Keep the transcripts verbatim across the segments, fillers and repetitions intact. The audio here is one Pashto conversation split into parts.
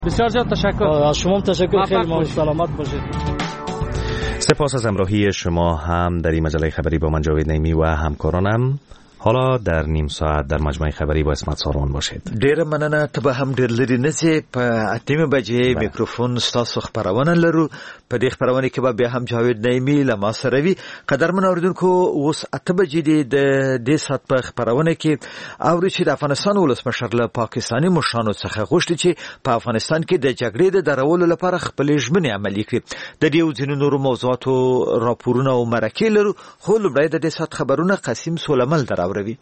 بسیار زیاد تشکر. از شما هم تشکر. خیلی ما سلامت باشید. سپاس از همراهی شما هم در این مجله خبری با من جاوید نیمی و همکارانم. حالا در نیم ساعت در مجمع خبری با اسمت ساروان باشید. ډیر مننه. ته به هم ډیر لري نه چې په اتمه بجې میکروفون ستاسو خبرونه لرو. په دې خبرونه کې به بیا هم جاوید نعیمی له ما سره وي. قدرمن اوریدونکو اوس اته بجې دي د دې سات په خبرونه کې اوري چې د افغانستان ولسمشر له پاکستاني مشرانو څخه غوښتي چې په افغانستان کې د جګړې د درولو لپاره خپل ژمنې عملي کړي. د دې ځینو نورو موضوعاتو راپورونه او مرکې لرو، خو لومړی د دې سات خبرونه قاسم سولمل درو روی.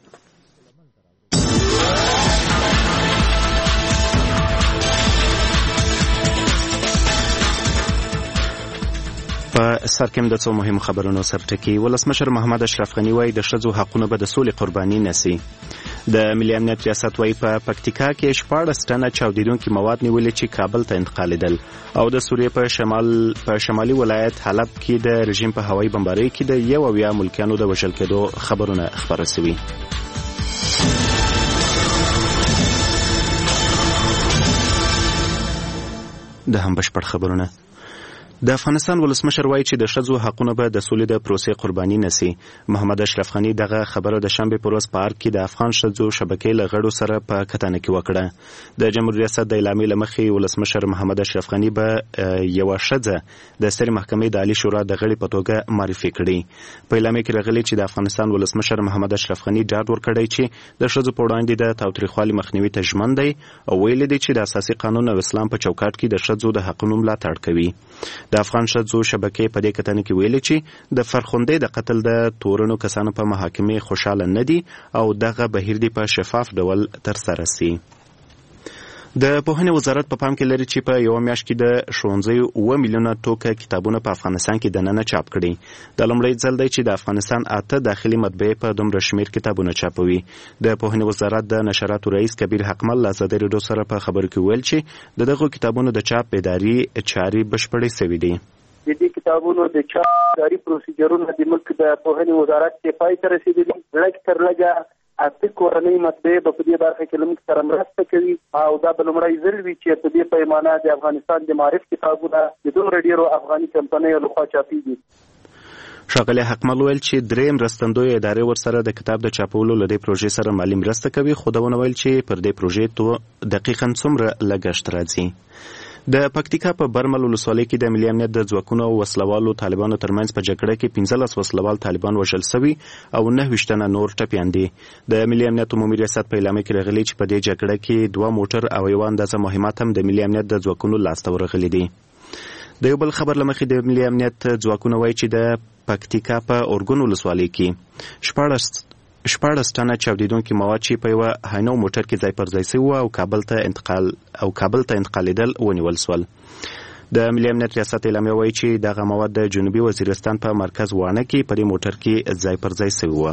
په سر کې د څو مهمو خبرونو سرټکی. ولسمشر محمد اشرف غنی وایي د ښځو حقونه به د سولې قرباني نسی. د ملي امنیت ریاست وایي په پکتیکا کې شپاړس ټنه چاودیدونکي مواد نیولې چې کابل ته انتقالېدل. او د سوریې په شمال په شمالي ولایت حلب کې د رژیم په هوایي بمبارۍ کې د یو اویا ملکیانو د وژل کېدو خبرونه خپاره شوي. د هم بشپړ خبرونه. د افغانستان ولسمشر وایي چې د ښځو حقونه به د سولې د پروسې قرباني نسی. محمد اشرف غنی دغه خبره د شنبه پر ورځ په ارګ کې د افغان ښځو شبکې له غړو سره په کتنه کې وکړه. د جمهوریت ریاست د اعلامیې له مخې ولسمشر محمد اشرف غنی به یوه ښځه د سترې محکمې د عالی شورا د غړي په توګه معرفي کړي. په اعلامیې کې راغلي چې د افغانستان ولسمشر محمد اشرف غنی ډاډ ورکړی چې د ښځو په وړاندې د تاوتریخوالي مخنیوي ته ژمن دی او ویلي دی چې د اساسي قانون او اسلام په چوکاټ کې د ښځو د حقونو ملاتړ کوي. د افغان ښځو شبکې په دې کتنه کې ویلي چې د فرخندې د قتل د تورنو کسانو په محاکمې خوشاله نه دي او دغه بهیر دی په شفاف ډول ترسره سي. د پوهنې وزارت په پام کې لري چې په یو میاشت کې د ښوونځیو اوه میلیونه ټوکه کتابونه په افغانستان کې دننه چاپ کړي. د لومړی ځل دی چې د افغانستان اته داخلي مطبعې په دومره شمیر کتابونه چاپوي. د پوهنې وزارت د نشراتو رئیس کبیر حقمل له ازادي راډیو سره په خبرو کې ویل چې د دغو کتابونو د چاپ اداري چارې بشپړې شوې دي. د دې کتابونو د چاپ اداري پروسیجرونه د ملک د پوهنې وزارت کې پای ته رسیدلي. لږ تر لږه اته کورنۍ مطبعې په دې برخه کې لمک سره مرسته کوي او دا به لومړی ځل وي چې په دې پیمانه د افغانستان د معرف کتابونه د دومره ډیرو افغاني کمپنیو لخوا چاپېږي. ښاغلی حقمل ویل چې درې مرستندویه ادارې ورسره د کتاب د چاپولو له دې پروژې سره مالي مرسته کوي، خو دا ونه ویل چې پر دې پروژې تو دقیقاً څومره لګښت راځي. د پکتیکا په برمل ولسوالۍ کې د ملي امنیت د ځواکونو او وسلوالو طالبانو ترمنځ په جګړه کې پنځلس وسلوال طالبان وژل شوي او نهه ویشت تنه نور ټپیان دي. د ملي امنیت عمومي ریاست په اعلامیه کې راغلي چې په دې جګړه کې دوه موټر او یوه اندازه مهمات هم د ملي امنیت د ځواکونو لاسته ورغلي دي. د یو بل خبر له مخې د ملي امنیت ځواکونه وایي چې د پکتیکا په اورګون ولسوالۍ کې شپاړس شپاړس ټنه چاودیدونکي مواد چې په یوه هاینو موټر کې ځای پر ځای شوي او کابل ته انتقال او کابل ته انتقالېدل ونیول شول. د ملي امنیت ریاست اعلامیه وایي چې دغه مواد د جنوبي وزیرستان په مرکز وانه کې په دې موټر کې ځای پر ځای شوي وو.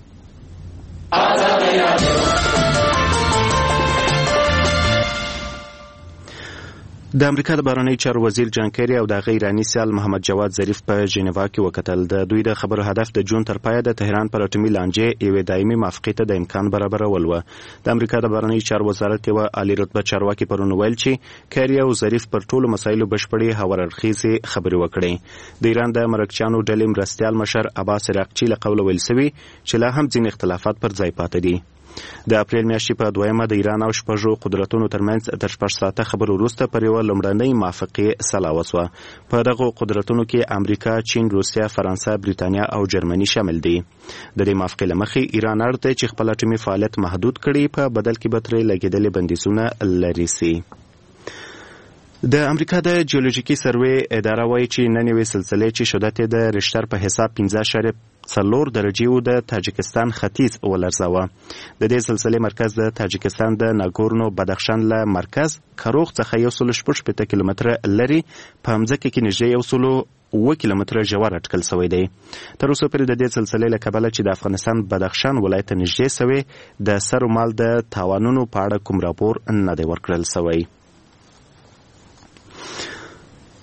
د امریکا د بهرنیو چارو وزیر جان کیری او د هغه ایراني سیال محمد جواد ظریف په ژنیوا کې وکتل. د دوی د خبرو هدف د جون تر پایه د تهران پر اټومي لانجې یوې دایمي موافقې ته د امکان برابرول و. د امریکا د بهرنیو چارو وزارت یوه عالي رتبه چارواکي پرون ویل چې کیری او ظریف پر ټولو مسایلو بشپړې هوراړخیزې خبرې وکړې. د ایران د مرکچیانو ډلې مرستیال مشر عباس عراقچي له قوله ویل سوي چې لا هم ځینې اختلافات پر ځای پاتې دي. د اپریل میاشتې په دویمه د ایران او شپږو قدرتونو ترمنځ تر شپږ ساعته خبرو وروسته پر یوه لومړنۍ موافقې سلا وسوه. په دغو قدرتونو کې امریکا، چین، روسیه، فرانسه، بریتانیا او جرمني شامل دي. د دې موافقې له مخې ایران اړ دی چې خپل اټومي فعالیت محدود کړي، په بدل کې به ترې لګېدلې بندیزونه لرې سي. د امریکا د جیولوژیکي سروې اداره وایي چې نن یوې سلسلې چې شدت یې د ریشتر په حساب پنځه اعشاریه څلور درجې و د تاجکستان ختیځ ولړزاوه. د دې سلسلې مرکز د تاجکستان د ناګورنو بدخشان له مرکز کروغ څخه یو سل شپږ شپېته کیلومتره لرې په مځکه کې نږدې یو سل اوه کیلومتره ژور اټکل شوی دی. تر اوسه پورې د دې سلسلې له کبله چې د افغانستان بدخشان ولایت ته نږدې شوی د سر و مال د تاوانونو په اړه کوم راپور نه دی ورکړل شوی.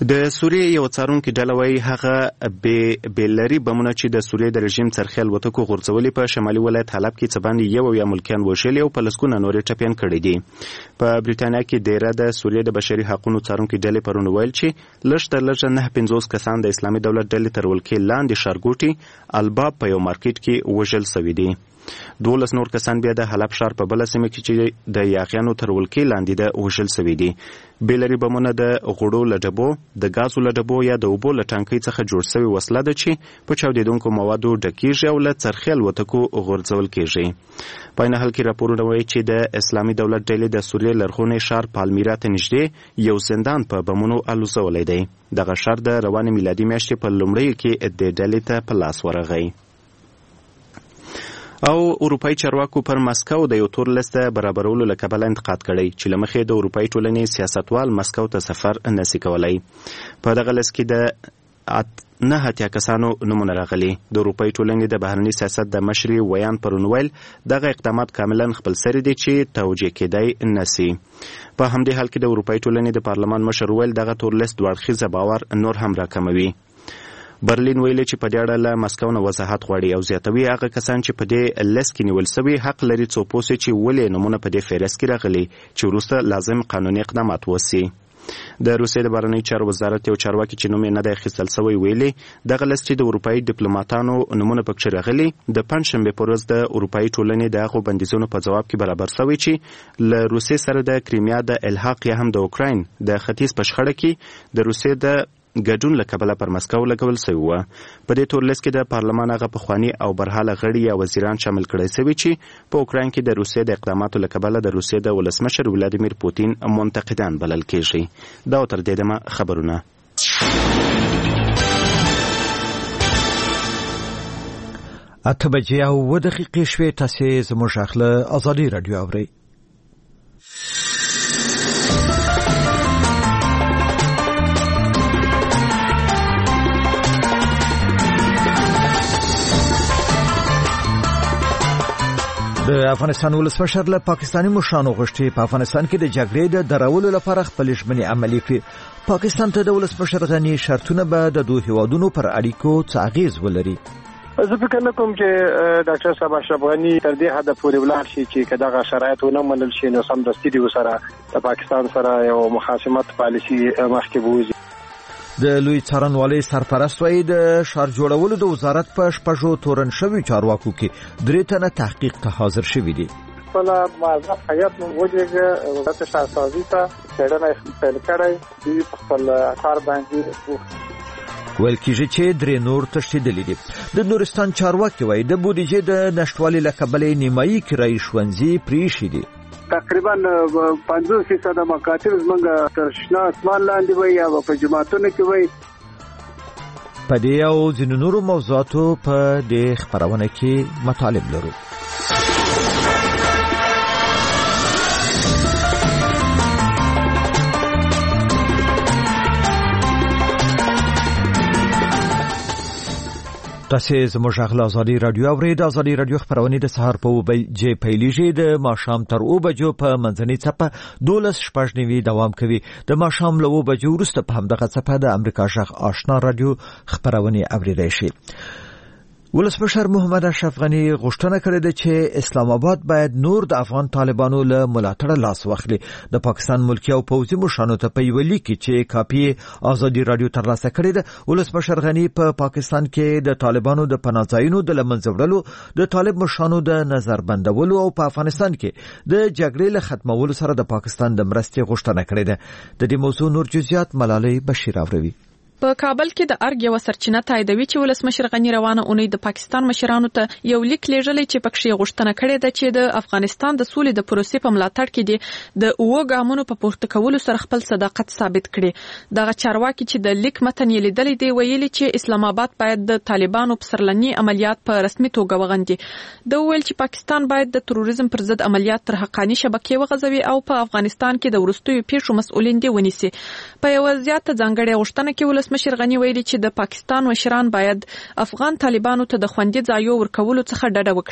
د سوریې یو څارونکي ډله وایي هغه بیلري بمونه چې د سوریې د رژیم څرخي الوتکو غورځولي په شمالي ولایت حلب کې څه باندې یو اویا ملکیان وژلي او په لسګونه نورې ټپیان کړي دي. په بریتانیا کې ډیره د سوریې د بشري حقوقو څارونکي ډلې پرون ویل چې لږ تر لږه نه پنځوس کسان د اسلامي دولت ډلې تر ولکې لاندې ښارګوټي الباب په یو مارکیټ کې وژل سوي دي. دولس نور کسان بیا د حلب ښار په بله سیمه کې چې د یاغیانو تر ولکې لاندې د وژل سوي دي. بیلري بمونه د غوړو له ډبو، د ګازو له ډبو یا د اوبو له ټانکۍ څخه جوړ سوي وسله ده چې په چاودېدونکو موادو ډکیږي او له څرخي الوتکو غورځول کیږي. په عین حال کې راپورونه وایي چې د اسلامي دولت ډلې د سوریې لرغونی ښار پالمیرا ته نږدې یو زندان په بمونو الوزولی دی. دغه ښار د روانې میلادي میاشتې په لومړیو کې دې ډلې ته په لاس ورغی. او اروپایي چارواکو پر مسکو د یو تور لیست برابرولو له کبله انتقاد کړی چې له مخې د اروپایي ټولنې سیاستوال مسکو ته سفر نشي کولی. په دغه لیست کې د نه اتیا کسانو نومونه راغلي. د اروپایي ټولنې د بهرني سیاست د مشري ویان پرون ویل دغه اقدامات کاملا خپل سری دي چې توجیه کېدای نشي. په همدې حال کې د اروپایي ټولنې د پارلمان مشر ویل دغه تور لیست دوه اړخیزه باور نور هم راکموي. برلین ویلي چې په دې اړه له مسکو نه وضاحت غواړي او زیاتوي هغه کسان چې په دې لیست کې نیول سوي حق لري څو پوه سي چې ولې نومونه په دې فهرست کې راغلي چې وروسته لازم قانوني اقدامات وسي. د روسیې د بهرنیو چارو وزارت یو چارواکي چې نوم یې نه دی اخیستل سوی ویلي دغه لیست چې د اروپایي ډیپلوماتانو نومونه پکښې راغلي د پنجشنبې په ورځ د اروپایي ټولنې د هغو بندیزونو په ځواب کې برابر سوی چې له روسیې سره د کریمیا د الحاق یا هم د اوکراین د ختیځ په شخړه کې د روسیې د ګډون له کبله پر مسکو لګول سوي وه. په دې تور لیست کې د پارلمان هغه پخواني او برحاله غړي یا وزیران شامل کړی سوي چې په اوکراین کې د روسیې د اقداماتو له کبله د روسیې د ولسمشر ولادیمیر پوتین منتقدان بلل کېږي. دا تر دې دمه خبرونه. اته بجې او اووه دقیقې شوې. تاسې زموږ غږ له ازادي راډیو اورئ. د افغانستان ولسمشر له پاکستاني مشرانو غوښتي په افغانستان کې د جګړې د درولو لپاره خپل ژمنې عملي کړي. پاکستان ته د ولسمشر غني شرطونه به د دوه هیوادونو پر اړیکو څه اغیز ولري؟ زه فکر نه کوم چې ډاکټر صاحب اشرف غني تر دې حد پورې ولاړ شي چې دغه شرایط ونه منل شي نو سمدستي دی سره د پاکستان سره یو مخاصمت پالیسي مخکې بوزي. د لوی څارنوالۍ سرپرست وایي د ښار جوړولو د وزارت په شپږو تورن شوي چارواکو کې درې تنه تحقیق ته حاضر شوي دي. خپل موظف هیئت وجهه وزارت شهرسازي ته څېړنه پیل کړې دوی په خپل کار باندې ویل کېږي چې درې نور تښتېدلي دي. د نورستان چارواکي وایي د بودیجې د نشتوالي له کبله نیمایي کرایي ښوونځي پرېښي دي. تقریبا پنځوس فیصد مکاتب زمونږ تر شنه اسمان لاندې وي یا په جماعتونو کې وي. په دې او ځینو نورو موضوعاتو په دې خپرونه کې مطالب لرو. تاسې زموږ غږ له ازادي راډیو اورئ. د ازادي راډیو خپرونې د سهار په اووه بجې پیلیږي. د ماښام تر اووه بجو په منځنۍ څپه دولس شپږ نوي دوام کوي. د ماښام له اووه بجو وروسته په همدغه څپه د امریکا غږ آشنا راډیو خپرونې اورېدای شي. ولسمشر محمد اشرف غني غوښتنه کړې ده چې اسلام آباد باید نور د افغان طالبانو له ملاتړه لاس واخلي. د پاکستان ملکی او پوځي مشرانو ته په یوه لیک کې چې کاپي ازادي راډیو ترلاسه کړې ده ولسمشر غني په پاکستان کې د طالبانو د پناه ځایونو د له منځه وړلو، د طالب مشرانو د نظر بندولو او په افغانستان کې د جګړې له ختمولو سره د پاکستان د مرستې غوښتنه کړې ده. د دې موضوع نور جزئیات ملالۍ بشیر اوري. په کابل کې د ارګ یو سرچینه تاییدوي چې ولسمشر غني روانه اونۍ د پاکستان مشرانو ته یو لیک لیږلی چې پکې غوښتنه کړې ده چې د افغانستان د سولې د پروسې په ملاتړ کې د اوه ګامونو په پورته کولو سره خپل صداقت ثابت کړي. دغه چارواکي چې د لیک متن یې لیدلی دی ویلي چې اسلام آباد باید د طالبانو په سرلني عملیات په رسمي توګه وغندي. د ویل چې پاکستان باید د تروریزم پر ضد عملیات تر حقاني شبکې وغځوي او په افغانستان کې د وروستیو پیښو مسؤلین دي ونیسي. په یو زیاته ځانګړې غوښتنه کې ولسمشر غني ویلي چې د پاکستان مشران باید افغان طالبانو ته د خوندي ځایو ورکولو څخه ډډه وکړي.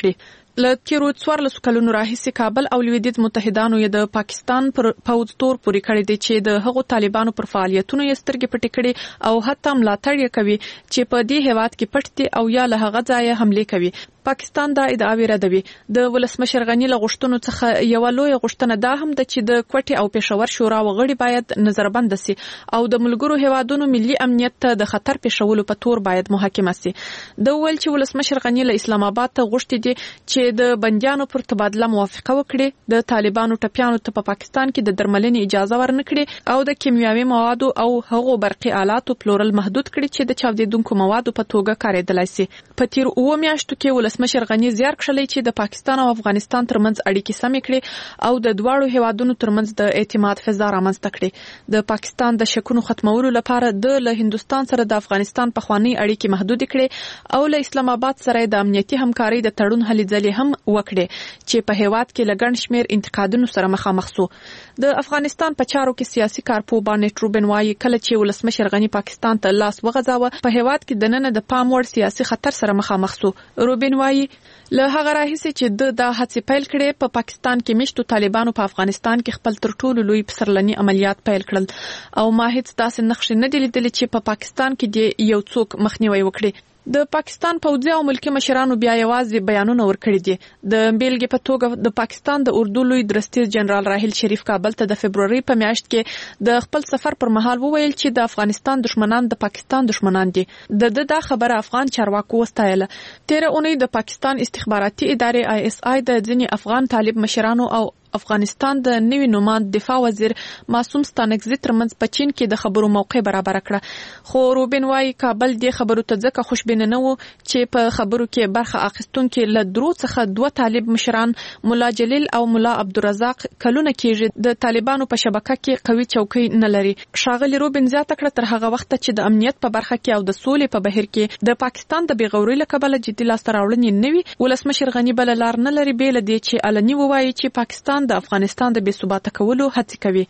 له تیرو څوارلسو کلونو راهیسې کابل او لویدیځ متحدانو یې د پاکستان پر پوځ تور پورې کړی دی چې د هغو طالبانو پر فعالیتونو یې سترګې پټې کړي او حتی ملاتړ یې کوي چې په دې هیواد کې پټ دي او یا له هغه ځایه حمله کوي. پاکستان دا ادعاوې ردوي. د ولسمشر غنی له غوښتنو څخه یو لوی غوښتنه دا هم ده چې د کوټې او پېښور شورا وغړي باید نظربند شي او د ملګرو هیوادونو ملي امنیت ته د خطر پېښولو په تور باید محاکمه شي. د ویل چې ولسمشر غنی له اسلام آباد ته غوښتي دي چې د بنديانو پر تبادله موافقه وکړي، د طالبانو ټپيانو ته په پاکستان کې د درملنې اجازه ورنکړي او د کیمیاوي موادو او هغو برقي آلاتو پلورل محدود کړي چې د چاودیدونکو موادو په توګه کارېدلای شي. په تیر اوه میاشتو کې ولسمشر غنی زیار کړی چې د پاکستان او افغانستان ترمنځ اړیکې سمې کړي او د دواړو هیوادونو ترمنځ د اعتماد فضا رامنځته کړي. د پاکستان د شکونو ختمولو لپاره د له هندستان سره د افغانستان پخوانی اړیکې محدود کړي او له اسلام آباد سره د امنیتي همکارۍ د تړون هلې ځلې هم وکړي چې په هیواد کې لګن شمیر انتقادونو سره مخامخ شو. د افغانستان په چارو کې سیاسي کارپو باندې روبن وايي کله چې ولسمشر غنی پاکستان ته لاس وغځاوه په هیواد کې د نن د پام وړ سیاسي خطر سره مخامخ شو. روبن وايي له هغه راهیسې چې د د هڅې پیل کړي په پا پاکستان کې مشتو طالبانو په افغانستان کې خپل تر ټولو لوی پسرلني عملیات پیل کړل او ما هیڅ داسې نقش نه دی لیدلی چې په پا پاکستان کې د یو څوک مخنیوي وکړي. د پاکستان پوځي او ملکی مشرانو بیا یوازې بیانونه ورکړي دي. د بیلګې په توګه د پاکستان د اردو لوی درستیز جنرال راحیل شریف کابل ته د فبروري په میاشت کې د خپل سفر پر مهال وویل چې د افغانستان دشمنان د پاکستان دشمنان دي. د د دا خبره افغان چارواکو وستایله. تیر اونۍ د پاکستان استخباراتي ادارې آی اس آی د ځینې افغان طالب مشرانو او افغانستان د نوي نوماند دفاع وزیر معصوم ستانکزي ترمنځ په چین کې د خبرو موقع برابر کړه. خو روبن وايي کابل د خبرو ته ځکه خوشبینه نه و چې په خبرو کې برخه اخیستونکو له درو څخه دوه طالب مشران مولا جلیل او مولا عبدالرزاق کلونه کېږي د طالبانو په شبکه کې قوي چوکۍ نه لري. ښاغلي روبن زیاته کړه تر هغه وخت چې د امنیت په برخه کې او د سولې په بهیر کې د پاکستان د بیغوري له کبله جدي لاسته راوړنې نه وي، ولسمشر غنی بل لار نه لري بیل دی چې علني ووایي چې پاکستان د افغانستان د بې ثباته کولو هڅه کوي.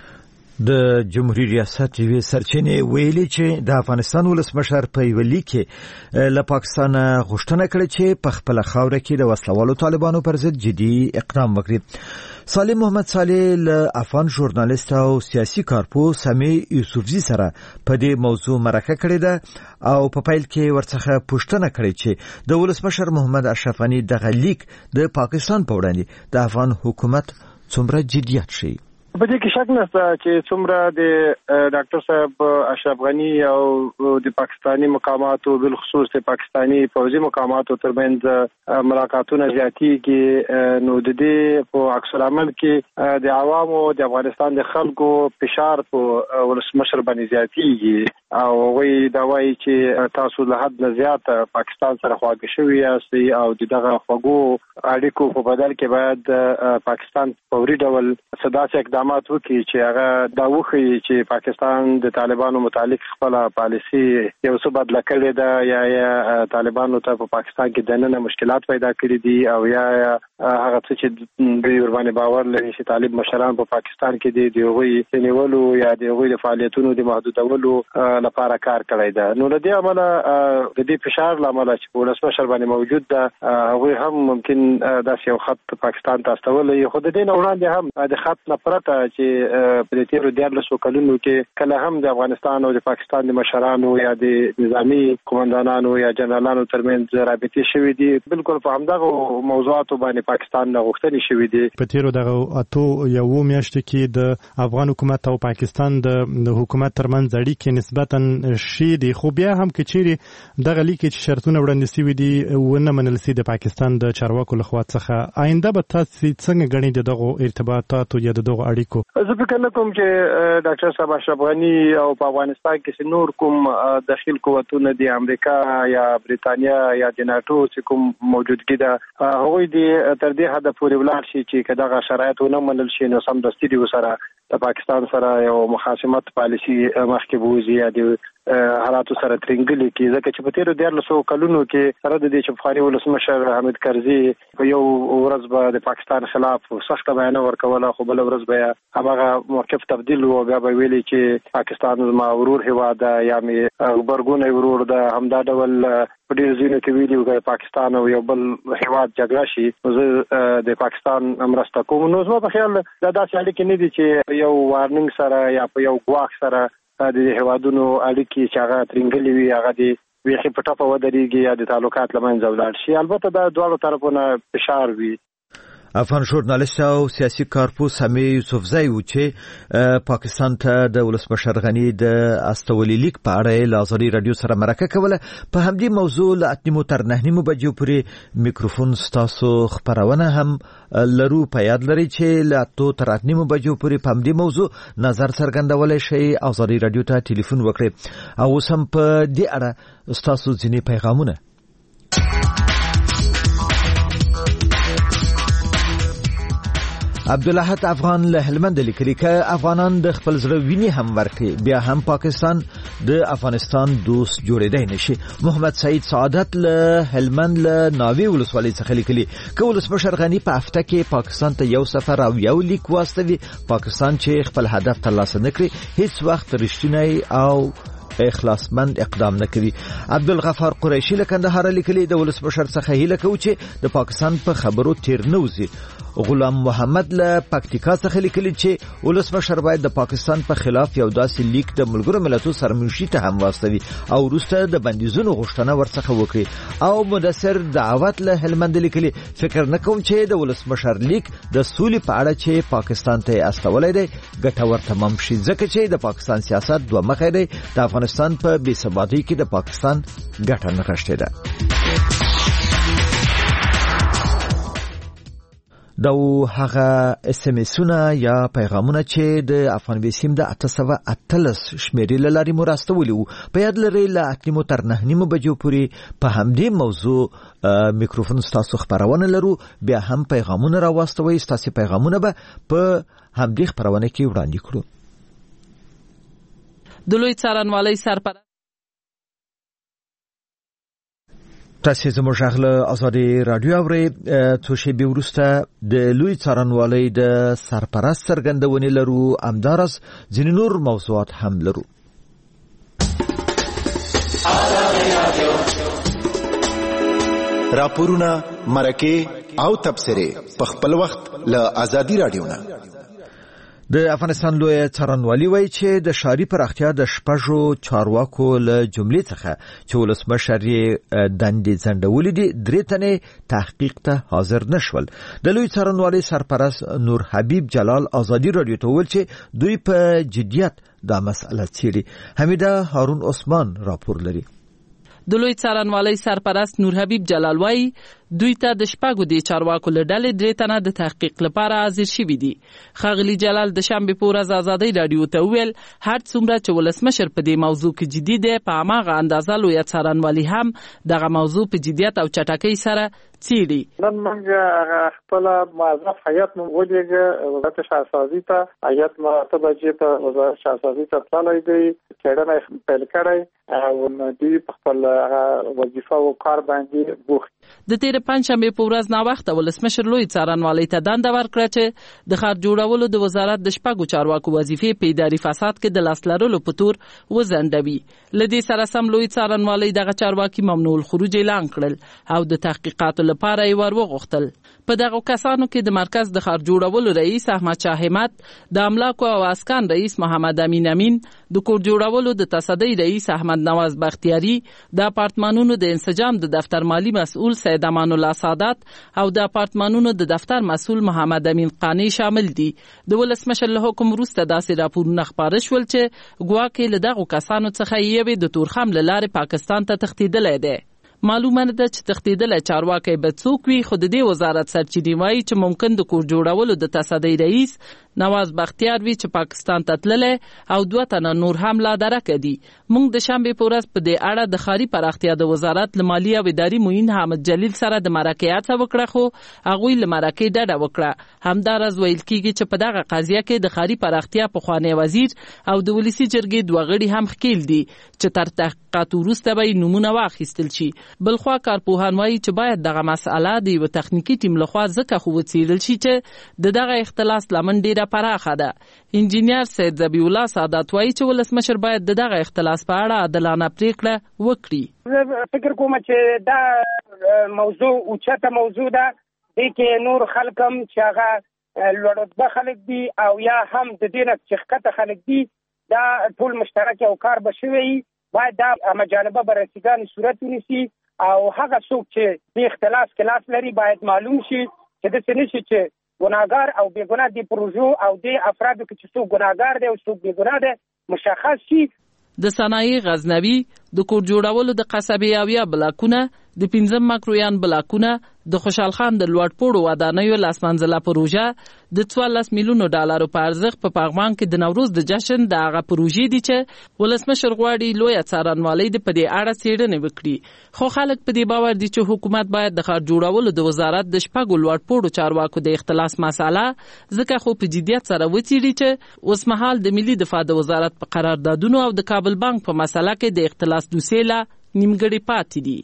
د جمهوریت ریاست یوې سرچینې ویلي چې د افغانستان ولسمشر په یوه لیک کې له پاکستان غوښتنه کړې چې په خپله خاوره کې د وسلوالو طالبانو پر ضد جدي اقدام وکړي. سالم محمد صالح له افغان ژورنالیست او سیاسي کارپو سامي یوسفزي سره په دې موضوع مرکه کړې ده او په پیل کې ورڅخه پوښتنه کړې چې د ولسمشر محمد اشرف غني دغه لیک د پاکستان په وړاندې د افغان حکومت څومره جديت شي. په دې کې شک نشته چې څومره د ډاکټر صاحب اشرف غني او د پاکستانی مقاماتو بالخصوص د پاکستانی فوجي مقاماتو ترمنځ ملاقاتونه زیاتېږي، نو د دې په عکس العمل کې د عوامو د افغانستان د خلکو فشار په ولسمشر باندې زیاتېږي او وایي دا وایي چې تاسو له حد نه زیات پاکستان سره خواږه شوي یاستئ او دغه خوږو اړیکو په بدل کې باید پاکستان فوري ډول صداسي اقدامات وکړي چې هغه دا وښیي چې پاکستان د طالبانو متعلق خپل پالیسي یو څه بدله کړې ده یا یا طالبانو ته په پاکستان کې دننه مشکلات پیدا کړي دي او یا هغه څه چې دوی ورباندې باور لري چې طالب مشران په پاکستان کې دي د هغوی نیولو یا د هغوی د فعالیتونو د محدودولو لپاره کار کړی ده. نو له دې امله د دې فشار له امله چې په ولسمشر باندې موجود ده هغوی هم ممکن داسې یو خط پاکستان ته استولی، خو د دې نه وړاندې هم د خط نه پرته چې په دې تیرو دیارلسو کلونو کې کله هم د افغانستان او د پاکستان د مشرانو یا د نظامی قومندانانو یا جنرالانو ترمنځ رابطې شوې دي، بالکل په همدغه موضوعاتو باندې پاکستان نه غوښتنې شوې دي. په تیرو دغه اتو یو میاشتو کې د افغان حکومت او پاکستان د حکومت ترمنځ اړیکې نسبتا ښې دي، خو بیا هم که چیرې دغه لیک چې شرطونه وړاندې شوي دي ونه منل شي د پاکستان د چارواکو لخوا څخه، آینده به تاسو څنګه ګڼئ د دغه ارتباطاتو یا د دغه اړیکو؟ زه فکر نه کوم چې ډاکټر صاحب اشرف غني او په افغانستان کې نور کوم داخل قوتونه د امریکا یا بریتانیا یا د ناتو چې کوم موجودګي ده هغوی د تر دې حد پورې ولاړ شي چې دغه شرایط ونه منل شي نو سمدستي دي سره د پاکستان سره یو مخاصمت پالیسي مخکې بوزي یا د حالاتو سره ترنګلې کې ځکه چې په تیرو دیارلسو کلونو کې سره د دې چې بخاري ولسمشر حامد کرزي په یو ورځ به د پاکستان خلاف سخت بیان ورکوله خو بل ورځ به هغه موقف تبدیل و بیا به ویلي چې پاکستان زما ورور هیواد یا می برګونه ورور د همدا ډول په ډیر ځینو کې ویلي چې پاکستان او یو بل هیواد جګړه شي زه د پاکستان مرسته کوم نو زما په خیال دا داسې اړیکې نه دي چې یو وارننګ سره یا په یو ګواښ سره د هیوادونو اړیکې چې هغه ترنګلې وي هغه د ویخي په ټاپه ودرېږي یا د تعلقات لمنځه ولاړ شي. البته دا دواړو طرفونو فشار وي. افغان ژورنالیست او سیاسي کارپوس سامي یوسفزی و چې پاکستان ته د ولسمشر غنی د استولي لیک په اړه له ازادي رادیو سره مرکه کوله. په همدې موضوع له اتنیمو تر نهنیمو بجو پورې میکروفون ستاسو خبرونه هم لرو. په یاد لري چې له اتو تر اتنیمو بجو پورې په همدې موضوع نظر څرګندولای شئ. ازادي رادیو ته ټلیفون وکړئ او اوس هم په دې اړه ستاسو ځینې پیغامونه. عبدالحد افغان له هلمند لیکلي چې افغانان د خپل زړه ویني هم ورکړي بیا هم پاکستان د افغانستان دوست جوړېدای نشي. محمد سعید سعادت له هلمند له ناوی ولسوالۍ څخه لیکلي چې ولسمشر غنی په هفته کې پاکستان ته یو سفر او یو لیک واستوي. پاکستان چې خپل هدف ترلاسه نکړي هیڅ وخت رښتینی او اخلاصمند اقدام نکوي. عبدالغفار قریشی له کندهار لیکلي د ولسمشر څخه هیله کوي چې د پاکستان په خبرو تیر نه وځي. غلام محمد له پکتیکا څخه لیکلي چې ولسمشر باید د پاکستان په خلاف یو داسې لیک د ملګرو ملتونو سرمنشي ته هم واستوي او وروسته د بندیزونو غوښتنه ورڅخه وکړي. او مدثر دعوت له هلمند لیکلي فکر نه کوم چې د ولسمشر لیک د سولې په اړه چې پاکستان ته استولای دی ګټور تمام شي ځکه چې د پاکستان سیاست دوه مخی دی. د افغانستان په بې ثباتۍ کې د پاکستان ګټه نغښتې ده. دا هغه اس ام اسونه یا پیغامونه چې د افغان ویسیم د اته سوه اتلس شمیرې له لارې مو راستولي وو. په یاد لرئ له اتنیمو تر نهنیمو بجو پورې په همدې موضوع میکروفون ستاسو خبرونه لرو. بیا هم پیغامونه راواستوئ. ستاسو پیغامونه به په همدې خبرونه کې وړاندې کړو. د لوی څارنوالۍ سرپرست تاسو زموږ غږ ازادي رادیو اورئ. څو شېبې وروسته د لوی څارنوالۍ د سرپرست څرګندونې لرو. همداراز ځینې نور موضوعات هم لرو. راپورونه مرکه او تبصره په خپل وخت له ازادي رادیو نه. د افغانستان لوی څارنوالي وایي چې د ښاري پراختیا د شپږو چارواکو له جملې څخه چې ولسمشر یې دندې ځنډولې دي درې تنې تحقیق ته حاضر نشول. د لوی څارنوالۍ سرپرست نور حبیب جلال ازادي رادیو ته وویل چې دوی په جدیت دا مسئله څېړي. حمیده هارون عثمان راپور لري. د لوی څارنوالۍ سرپرست نور حبیب جلال وایي دوی ته د شپږو د چارواکو له ډلې درې تنه د تحقیق لپاره حاضر شوي دي. ښاغلي جلال د شنبې په ورځ ازادۍ رادیو ته وویل هر څومره چې ولسمشر په دې موضوع کې جدي دی په هماغه اندازه لوی څارنوالي هم دغه موضوع په جدیت او چټکۍ سره څېړي. نن موږ خپل موظف هیئت مو ولېږه وزارت شهرسازي ته. هیئت ما اته بجې ته وزارت شهرسازي ته تللی دی. څېړنه پیل کړی او دوی په خپل وظیفه او کار باندې بوخت. د تیر پنځشنبه په ورځ نا وخت ولسمشر لوی څارنوالۍ ته دنده ورکړه چې د ښار جوړولو د وزارت د شپږو چارواکو وظیفې په اداري فساد کې د لاس لرلو په تور وځنډوي. له دې سره سم لوی څارنوالۍ دغه چارواکي ممنوع الخروج اعلان کړل او د تحقیقاتو لپاره یې ور وغوښتل. په دغه کسانو کې د مرکز د ښار جوړولو رئیس احمد شاه همت، د املاکو او اسکان رئیس محمد امین امین، د کور جوړولو د تصدۍ رئیس احمد نواز بختیاری، د اپارتمانونو د انسجام د دفتر مالی مسؤل سید امان الله سادات او د اپارتمانونو د دفتر مسؤل محمد امین قانی شامل دي. د ولسمشر له حکم وروسته داسې راپورونه خپاره شول چې ګواکې له دغو کسانو څخه یوې د تورخم له لارې پاکستان ته تښتېدلی دی. معلومه ده چې تختیدل چارواکي به څوک وي، خو د دې وزارت سرچینې وایي چې ممکن د کور جوړولو د تصدۍ رئیس نواز بختیار وی چې پاکستان ته تللی او دوه تنه نور هم لا درکه دي. موږ د شنبې په ورځ په دې اړه د ښاري پراختیا د وزارت له مالي او اداري معین حامد جلیل سره د مرکې هڅه وکړه، خو هغوی له مرکې ډډه وکړه. همداراز ویل کیږي چې په دغه قضیه کې د ښاري پراختیا پخوانی وزیر او د ولسي جرګې دوه غړي هم ښکیل دي چې تر تحقیقات وروسته به نمونه واخیستل شي. بلخوا کارپوهان وایي چې باید دغه مسأله د یو تخنیکی ټیم لخوا ځکه خو وڅېړل شي چې د دغه اختلاس لمن ډیره پراخه ده. انجینیر سید ذبیح الله سعادت وایي چې ولسمشر باید د دغه اختلاس په اړه عادلانه پریکړه وکړي. زه فکر کوم چې دا موضوع اوچته موضوع ده، دې کې نور خلک هم چې هغه لوړ خلک دي او یا هم د دې نه چې ښکته خلک دي، دا ټول مشترک او کار به شوی باید دا همجانبه بررسیګانې صورت ونیسي او هغه څوک چې د اختلاف کې لاس لري باید معلوم شي چې داسې نه شي چې ګناهګار او بې ګناه د پروژو او د افرادو کې چې څوک ګناهګار دی او څوک بې ګناه دی مشخص شي. د صنایع غزنوي د کور جوړولو د قصبې اویا بلاکونه، د پنځم مکرویان بلاکونه، د خوشحال خان د لوړ پوړو ودانیو لاس منځله پروژه د څوارلس میلیونو ډالرو په ارزښت په پغمان کې د نوروز د جشن د هغه پروژې دي چې ولسمشر غواړي لویه څارنوالۍ د په دې اړه څېړنې وکړي. خو خلک په دې باور دي چې حکومت باید د ښار جوړولو د وزارت د شپږو لوړ پوړو چارواکو د اختلاس مسأله ځکه خو په جدیت سره وڅېړي چې اوسمهال د ملي دفاع د وزارت په قراردادونو او د کابل بانک په مسله کې د اختلاس دوسیې لا نیمګړې پاتې دي.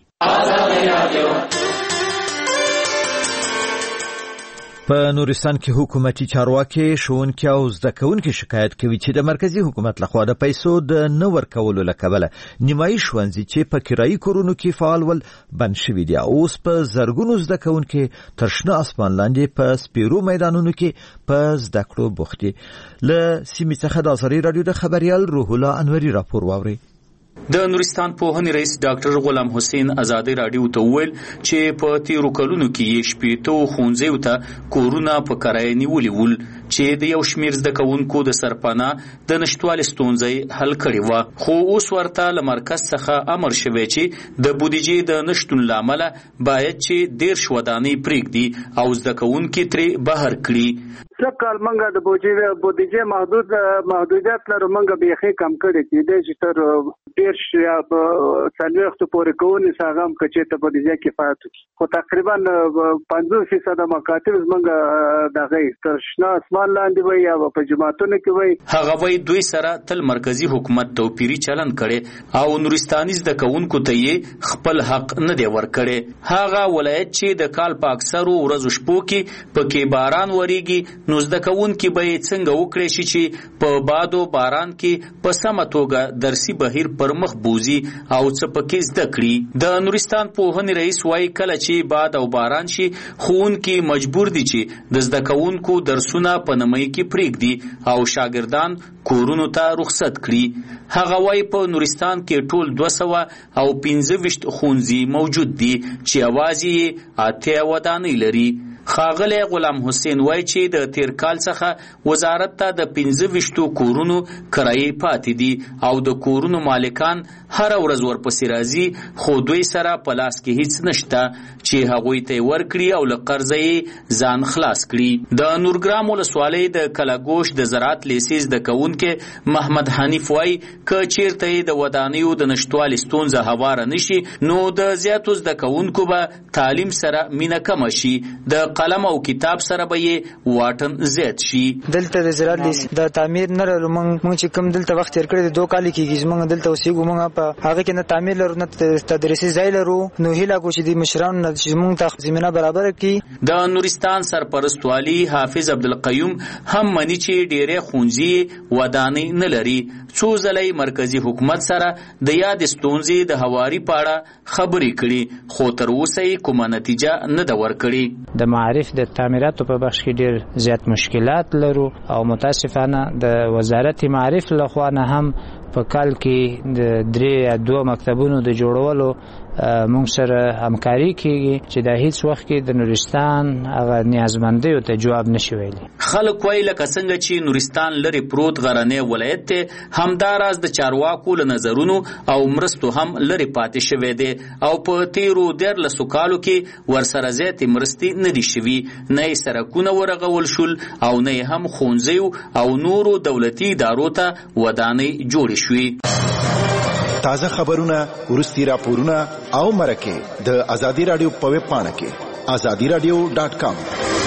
په نورستان کې حکومتي چارواکي ښوونکي او زده کوونکي شکایت کوي چې د مرکزی حکومت لخوا د پیسو د نه ورکولو له کبله نیمایي ښوونځي چې په کرایي کورونو کې فعال ول بند شوي دي. اوس په زرګونو زده کوونکي تر شنه اسمان لاندې په سپیرو میدانونو کې په زده کړو بوخت دي. له سیمې څخه د آزادۍ راډیو د خبریال روح الله انوري راپور واوري. د نورستان پوهنې رئیس ډاکټر غلام حسین آزادۍ راډیو ته وویل چې په تیرو کلونو کې یې شپېتو ښوونځیو ته کورونه په کرایه نیولي ول چې د یو شمېر زده کوونکو د سرپناه د نشتوالي ستونزې حل کړې وه، خو اوس ورته له مرکز څخه امر شوی چې د بودیجې د نشتون له امله باید چې دېرش ودانۍ پرېږدي او زده کوونکي ترې بهر کړي. سکهال منګه د بودیجې محدود محدودیت لرو، منګه بیخي کم کړی کېدای شي تر ډېر یا څلوېښتو پورې کوونې څه هم که چېرته بودیجه کفایت وکړي، خو تقریبا پنځوس فیصده مکاتب زمونږ دغه تر شنه اسمان لاندې وي یا په جوماتونو کې وي. هغه وایي دوی سره تل مرکزي حکومت توپیري چلند کړی او نورستاني زده کوونکو ته یې خپل حق نه دی ورکړی. هغه ولایت چې د کال په اکثرو ورځو شپو کې پکې باران وریږي، نو زده کوونکي به یې څنګه وکړی شي چې په باد او باران کې په سمه توګه درسي بهیر پر مخ بوزي او څه پکې زده کړي. د نورستان پوهنې رئیس وایي کله چې باد او باران شي ښوونکي مجبور دي چې د زده کوونکو درسونه په نمۍ کې پرېږدي او شاګردان کورونو ته رخصت کړي. هغه وایي په نورستان کې ټول دوه سوه او پنځه ویشت ښوونځي موجود دي چې یوازې یې اتیا ودانۍ لري. ښاغلی غلام حسین وایي چې د تیر کال څخه وزارت ته د پنځه ویشتو کورونو کرایې پاتې دي او د کورونو مالکان هره ورځ ورپسې راځي، خو دوی سره په لاس کې هیڅ نشته چې هغوی ته یې ورکړي او له قرضه یې ځان خلاص کړي. د نورګرام ولسوالۍ د کلاګوش د زراعت لیسې زده کوونکی محمد حنیف وایي که چیرته یې د ودانیو د نشتوالي ستونزه هواره نشي نو د زیاتو زده کوونکو به تعلیم سره مینه کمه شي، د قلم او کتاب سره به یې واټن زیات شي. دلته د زراعت لیسې د تعمیر نه لرو، موږ چې کوم دلته وخت تیر کړی د دوه کال کېږي موږ دلته اوسېږو، موږ په هغه کې نه تعمیر لرو نه تدریسي ځای لرو، نو هیله کوو چې د مشرانو نه چې موږ ته زمینه برابره کړي. د نورستان سرپرست والي حافظ عبدالقیوم هم مني چې ډېرې ښوونځي ودانۍ نه لري. څو ځله مرکزي حکومت سره د یاد ستونزې د هواري په اړه خبرې کړي، خو تر اوسه یې کومه نتیجه نه ده ورکړې. د معارف د تعمیراتو په بخش کې ډېر زیات مشکلات لرو او متاسفانه د وزارت معارف لخوا نه هم په کال کې د درې دوه مکتبونو د جوړولو موږ سره همکاري کیږي چې د هیڅ وخت کې د نورستان هغه نیازمندیو ته جواب نشي ویلي. خلک وایي لکه څنګه چې نورستان لري پروت غرنی ولایت ته همداراز د چارواکو له نظرونو او مرستو هم لري پاتې شوی دی او په تیرو دیارلسو کالو کې ورسره زیاتې مرستې نه دي شوي، نه یې سړکونه ورغول شول او نه یې هم ښوونځیو او نورو دولتي ادارو ته ودانۍ جوړې شوې. تازه خبرونه، ورستي راپورونه او مرکه د ازادي رادیو په ویب پاڼه کې ازادي رادیو ډاټ کام.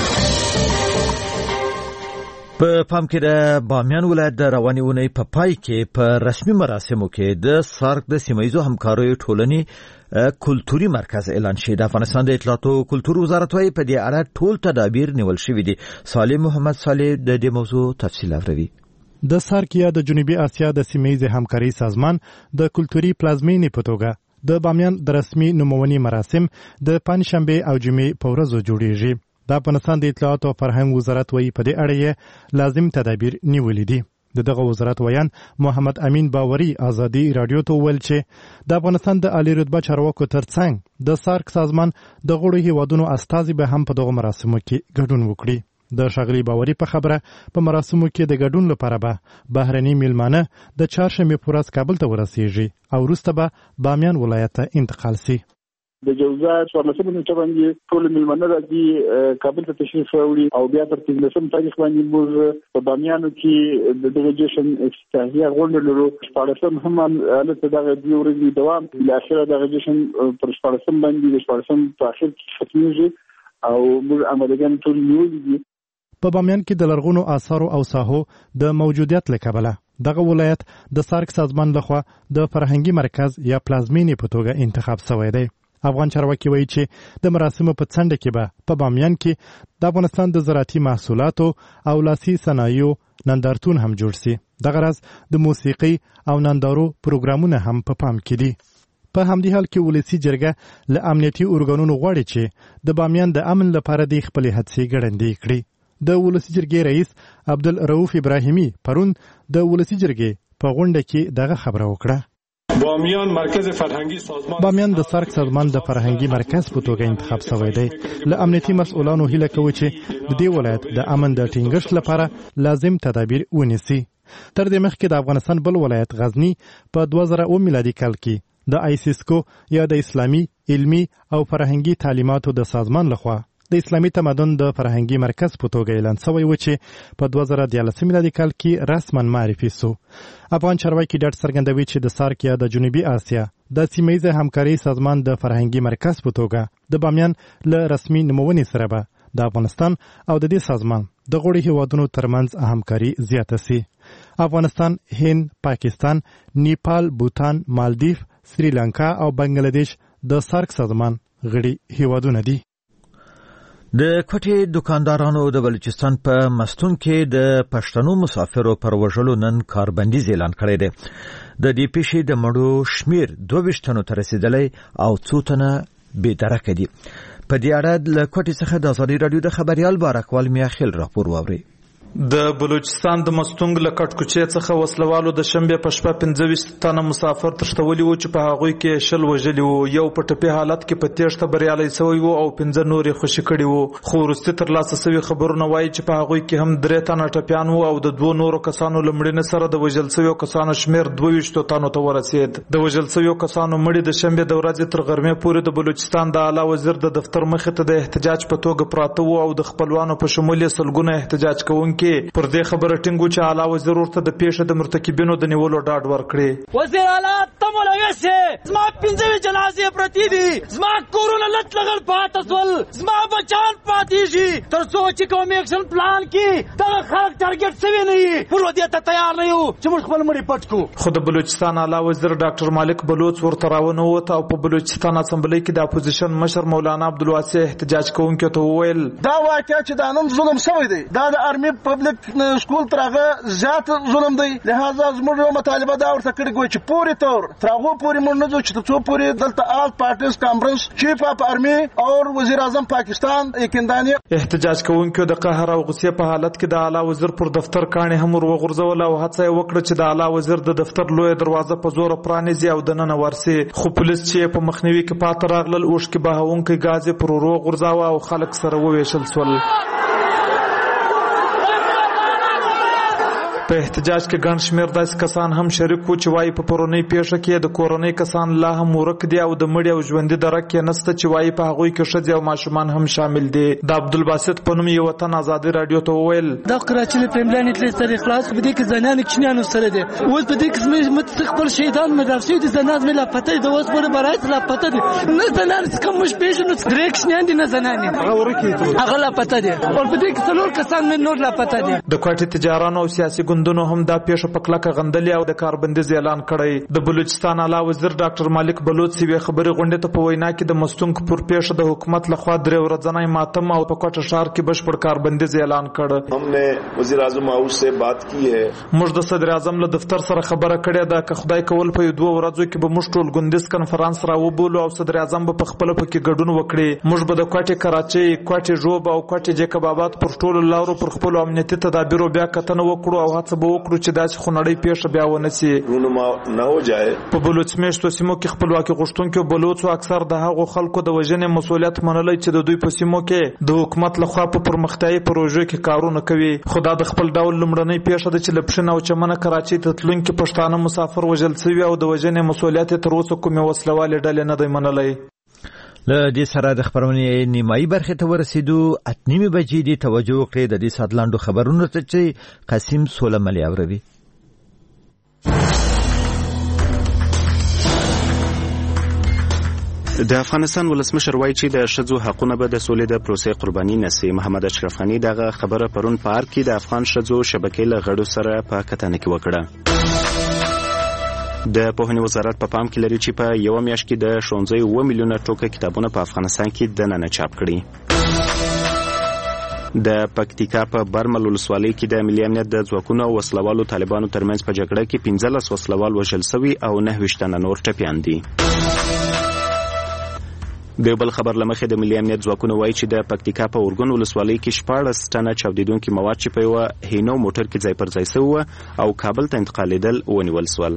په پام کې د بامیان ولایت د رواني اونۍ په پای کې په رسمي مراسمو کې د سارک د سیمایي همکاریو ټولنې کلتوري مرکز اعلان شوی. د افغانستان د اطلاعات او کلتور وزارت وايي په دې اړه ټول تدابیر نیول شوي دي. صالح محمد صالح د دې موضوع تفصیل اوري. د سارک یا د جنوبي اسیا د سیمه‌ییز همکاري سازمان د کلتوري پلازمینې په توګه د بامیان د رسمي نومونې مراسم د پنځشنبه او جمعې په ورځو جوړیږي. د افغانستان د اطلاعات او فرهنګ وزارت وايي په دې اړه لازم تدابیر نیولې دي. د دغه وزارت ویان محمد امین باوري ازادي رادیو ته ویل چې د افغانستان د عالی رتبه چارواکو ترڅنګ د سارک سازمان د غړو هیوادونو استازي به هم په دغه مراسمو کې ګډون وکړي. د ښاغلي باوري په خبره په مراسمو کې د ګډون لپاره به بهرني میلمانه د چهارشنبې په ورځ کابل ته ورسیږي او وروسته به بامیان ولایت ته انتقال شي. د جوزا څوارلسمه نیټه باندې ټول میلمانه راځي کابل ته تشریف راوړي او بیا تر پنځلسم تاریخ باندې موږ په بامیانو کې د ډیلیګیشن افتتاحیه غونډه لرو. شپاړسم هم هلته دغه دوه ورځې دوام بالاخره د ډیلیګیشن پر شپاړسم باندې د شپاړسم په اخر کې ختمیږي او موږ امادګان ټول نیولي دي. په بامیان کې د لرغونو آثارو او ساحو د موجودیت له کبله دغه ولایت د سارک سازمان لخوا د فرهنګي مرکز یا پلازمینې په توګه انتخاب شوی دی. افغان چارواکي وایي چې د مراسمو په څنډه کې به په بامیان کې د افغانستان د زراعتي محصولاتو او لاسي صنایعو نندارتون هم جوړ شي. دغه راز د موسیقي او نندارو پروګرامونه هم په پام کې دي. په همدې حال کې ولسی جرګه له امنیتي ارګانونو غواړي چې د بامیان د امن لپاره د خپل هڅې ګړندې کړي. د ولسی جرګې رئیس عبدالرؤف ابراهیمی پرون د ولسی جرګې په غونډه کې دغه خبره وکړه. بامیان مرکز فرهنګي سازمان بامیان د سارک سازمان د فرهنګي مرکز په توګه انتخاب شوی دی. له امنیتي مسؤلانو هیله کوي چې د دې ولایت د امن د ټینګښت لپاره لازم تدابیر ونیسي. تر دې مخکې د افغانستان بل ولایت غزنی په دوه زره اووه میلادي کال کې د آیسیسکو یا د اسلامي علمي او فرهنګي تعلیماتو د سازمان لخوا د اسلامي تمدن د فرهنګي مرکز په توګه اعلان شوی و چې په دوه زره دیارلس میلادي کال کې رسما معرفي شو. افغان چارواکي ډاډ څرګندوي چې د سارک یا د جنوبي اسیا د سیمه‌ییز همکاري سازمان د فرهنګي مرکز په توګه د بامیان له رسمي نومونې سره به د افغانستان او د دې سازمان د غړو هیوادونو ترمنځ همکاري زیاته شي. افغانستان، هند، پاکستان، نیپال، بوتان، مالدیف، سریلانکا او بنگلاديش د سارک سازمان غړي هیوادونه دي. د کوټې دکاندارانو د بلوچستان په مستون کې د پښتنو مسافرو پر وژلو نن کاربندیز اعلان کړی دی. د دې پیښې د مړو شمیر دوه ویشت تنو ته رسیدلی او څو تنه بېدرکه دي. په دې اړه له کوټې څخه د ازادي راډیو د خبریال بارکوال میاخیل راپور واوري. د بلوچستان د مستونګ له کټ کوچې څخه وسلوالو د شنبې په شپه پنځه ویشت تنه مسافر تښتولي وو چې په هغوی کې شل وژلي وو. یو په ټپي حالت کې په تېښته بریالی شوی وو او پنځه نور یې خوشي کړي وو. خو وروستي ترلاسه شوي خبرونه وایي چې په هغوی کې هم درې تنه ټپیان وو او د دوو نورو کسانو له مړینې سره د وژل شویو کسانو شمېر دوه ویشتو تنو ته ورسېد. د وژل شویو کسانو مړي د شنبې د ورځې تر غرمې پورې د بلوچستان د اعلی وزیر د دفتر مخې ته د احتجاج په توګه پراته وو او د خپلوانو په شمول یې سلګونه احتجاج کوونکي پر دې خبره ټینګو چې اعلی وزیر ورته د پیښې د مرتکبینو د نیولو ډاډ ورکړي. وزیر اعلی ته مولوي سه زما پنځه جنازې پرتی دي، زما کورونه لټ لګل پاتې سول، زما بچان پاتې شي تر څو چې کوم اکشن پلان کې دا خلک ټارګټ سوي نه وي. پر ودې ته تیار نه یو چې موږ خپل مړي پټ کو. خو د بلوچستان اعلی وزیر ډاکټر مالک بلوچ ورته راونوت او په بلوچستان اسمبلی کې د اپوزیشن مشر مولانا عبدالواسع احتجاج کوونکو ته وویل دا واقعیا چې دا نن ظلم شوی دی دا د ارمي پبلک سکول ترغه زیات ظلم دی. لہذا زموږ مطالبه دا ورته کړې ګوي چې پوری تور ترغه پوری موږ نه ځو چې څو پوری دلته آل پارټیز کانفرنس چیف اف ارمی او وزیر اعظم پاکستان یکندانی. احتجاج کوونکو د قهر او غصې په حالت کې د اعلی وزیر پر دفتر کاڼي هم ورغورځول او هڅه یې وکړه چې د اعلی وزیر د دفتر لوی دروازه په زور پرانیزي او دننه ورسي. خو پولیس چې په مخنیوي کې پاتې راغلل اوښ کې بهونکي غاز پر ورو غورځاوه او خلک سره وویشل سول. په احتجاج کې ګڼ شمېر داسې کسان هم شریک وو چې وایي په پرونۍ پیښه کې د کورنۍ کسان لا هم ورک دي او د مړي او ژوندي درک کې نسته چې وایي په هغوی کې ښځې او ماشومان هم شامل دي. د عبدالباسط په نوم یو وطن ازادي رادیو ته وویل دا کراچۍ له پرملان تل تر اخلاص په دې کې زنان کښنیانو سره دي. اوس په دې کې زموږ متخبر شهیدان مدار شوي دي. زنان مې لا پته دي اوس پورې برایت لا پته دي نه زنان کوم مش پیښ نو درې کښنیان دي نه زنان هغه ورکه هغه لا پته دي او په دې کې څلور کسان مې نور لا پته دي. د کوټې تجارانو او سیاسي ګوندونو هم دا پیښه په کلکه غندلې او د کاربندیز اعلان کړی. د بلوچستان اعلی وزیر ډاکټر مالک بلوچ سیوی خبري غونډې ته په وینا کې د مستونګ پر پیښه د حکومت لخوا درې ورځنی ماتم او په کوټه شهر کې بشپړ کاربندیز اعلان کړ. ہم نے وزیر اعظم هاوس سے بات کی ہے. موږ د صدر اعظم له دفتر سره خبره کړې ده که خدای کول په دوه ورځو کې به موږ ټول ګوندیز کنفرانس راوبولو او صدر اعظم به په خپل پکې ګډون وکړي. موږ به د کوټه کراچۍ کوټه جوب او کوټه جیکب آباد پر ټولو لارو پر خپل امنیتي تدابیرو بیا کتنه وکړو او هڅه به وکړو چې داسې خونړۍ پیښه بیا ونسي رونما نه هو جائے. په بلوچ میشتو سیمو کې خپلواکي غوښتونکو بلوچو اکثر د هغو خلکو د وژنې مسولیت منلای چې د دوی په سیمو کې د حکومت لخوا په پرمختیايي پروژو کې کارونه کوي. خدا د خپل ډول لمړنۍ پیښه د چې لپښنه او چمنه کراچۍ ته تلونکي پښتانه مسافر وژل شوي او د وژنې مسولیت تر اوسه کومې وسلوالې ډلې نه دی منلای. له دې سره د خبرونې نیمایي برخې ته ورسېدو. اته نیمې بجې دې توجه وکړئ د دې ساعت لاندو خبرونو ته چې قاسم سولملي اوروي. د افغانستان ولسمشر وایي چې د ښځو حقونه به د سولې د پروسې قرباني نشي. محمد اشرف غني دغه خبره پرون په ارګ کې د افغان ښځو شبکې له غړو سره په کتنه کې وکړه. د پوهنې وزارت په پام کې لري چې په یو میاشت کې د ښوونځیو اووه میلیونه ټوکه کتابونه په افغانستان کې دننه چاپ کړي. د پکتیکا په برمل ولسوالۍ کې د ملي امنیت د ځواکونو او وسلوالو طالبانو ترمنځ په جګړه کې پنځلس وسلوال وژل شوي او نهه ویشت تنه نور ټپیان دي. د بل خبر لمخې د ملي امنیت ځواکونو وایي چې د پکتیکا په اورګون ولسوالۍ کې شپاړس ټنه چاودیدونکي مواد چې په یوه هینو موټر کې ځای پر ځای سوي او کابل ته انتقالېدل ونیول سول.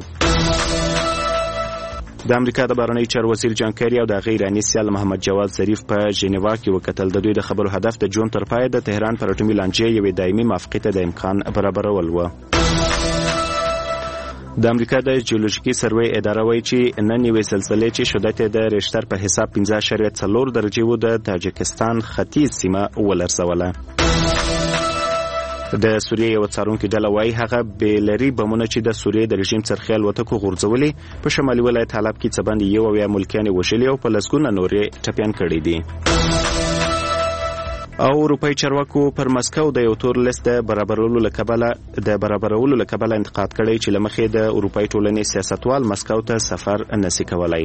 د امریکا د بهرنیو چارو وزیر جان کیری او د هغې ایراني سیال محمد جواد ظریف په ژنیوا کې وکتل. د دوی د خبرو هدف د جون تر پایه د تهران پر اټومي لانجې یوې دایمي موافقې ته د امکان برابرول و. د امریکا د جیولوژیکي سروې اداره وایي چې نن یوې زلزلې چې شدت یې د ریشتر په حساب پنځه اعشاریه څلور درجې و د تاجکستان ختیځ سیمه ولړزوله. د سوریې یو څارونکي ډله وایي هغه بیلري بمونه چې د سوریې د رژیم څرخي الوتکو غورځولي په شمالي ولایت حلب کې څه باندې یو اویا ملکیان یې وژلي او په لسګونه نور یې ټپیان کړي دي. او اروپایي چارواکو پر مسکو د یو تور لیست د برابرولو له کبله د برابرولو له کبله انتقاد کړی چې له مخې د اروپایي ټولنې سیاستوال مسکو ته سفر نشي کولای.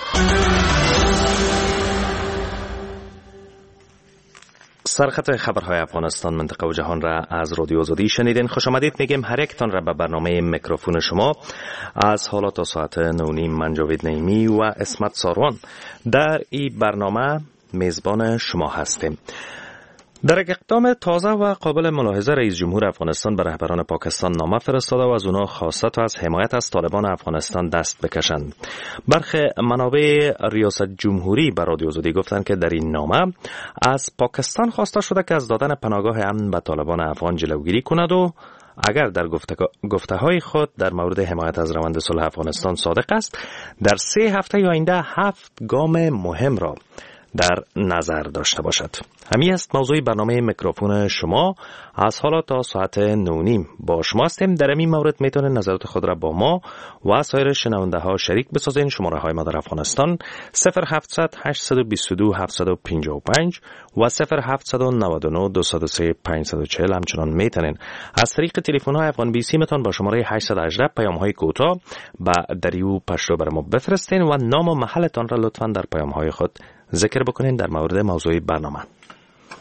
سرخط خبرهای افغانستان منطقه و جهان را از رادیو آزادی شنیدین. خوش آمدید میگیم هر یکتان را به برنامه میکروفون شما. از حالا تا ساعت نه نیم من جاوید نعیمی و اسمت ساروان در این برنامه میزبان شما هستیم. در یک اقدام تازه و قابل ملاحظه رئیس جمهور افغانستان به رهبران پاکستان نامه فرستاده و از اونا خواسته تا از حمایت از طالبان افغانستان دست بکشند. برخی منابع ریاست جمهوری به رادیو آزادی گفتند که در این نامه از پاکستان خواسته شده که از دادن پناهگاه امن به طالبان افغان جلوگیری کند و اگر در گفته های خود در مورد حمایت از روند صلح افغانستان صادق است، در سه هفته آینده هفت گام مهم را در نظر داشته باشد. همین است موضوع برنامه میکروفون شما. از حالا تا ساعت نه نیم با شما هستیم. در این مورد میتونید نظرات خود را با ما و سایر شنونده ها شریک بسازین. شماره های ما در افغانستان صفر هفتصد هشتصد و بیست و دو هفتصد و پنجاه و پنج و صفر هفتصد و نود و نه دویست و سه پانصد و چهل. همچنان میتونید از طریق تلفن های افغان بیسی متون با شماره هشتصد و هجده پیام های کوتاه با دریو پشتو بر ما بفرستین و نام و محلتان را لطفا در پیام های خود ذکر بکنین در مورد موضوع برنامه.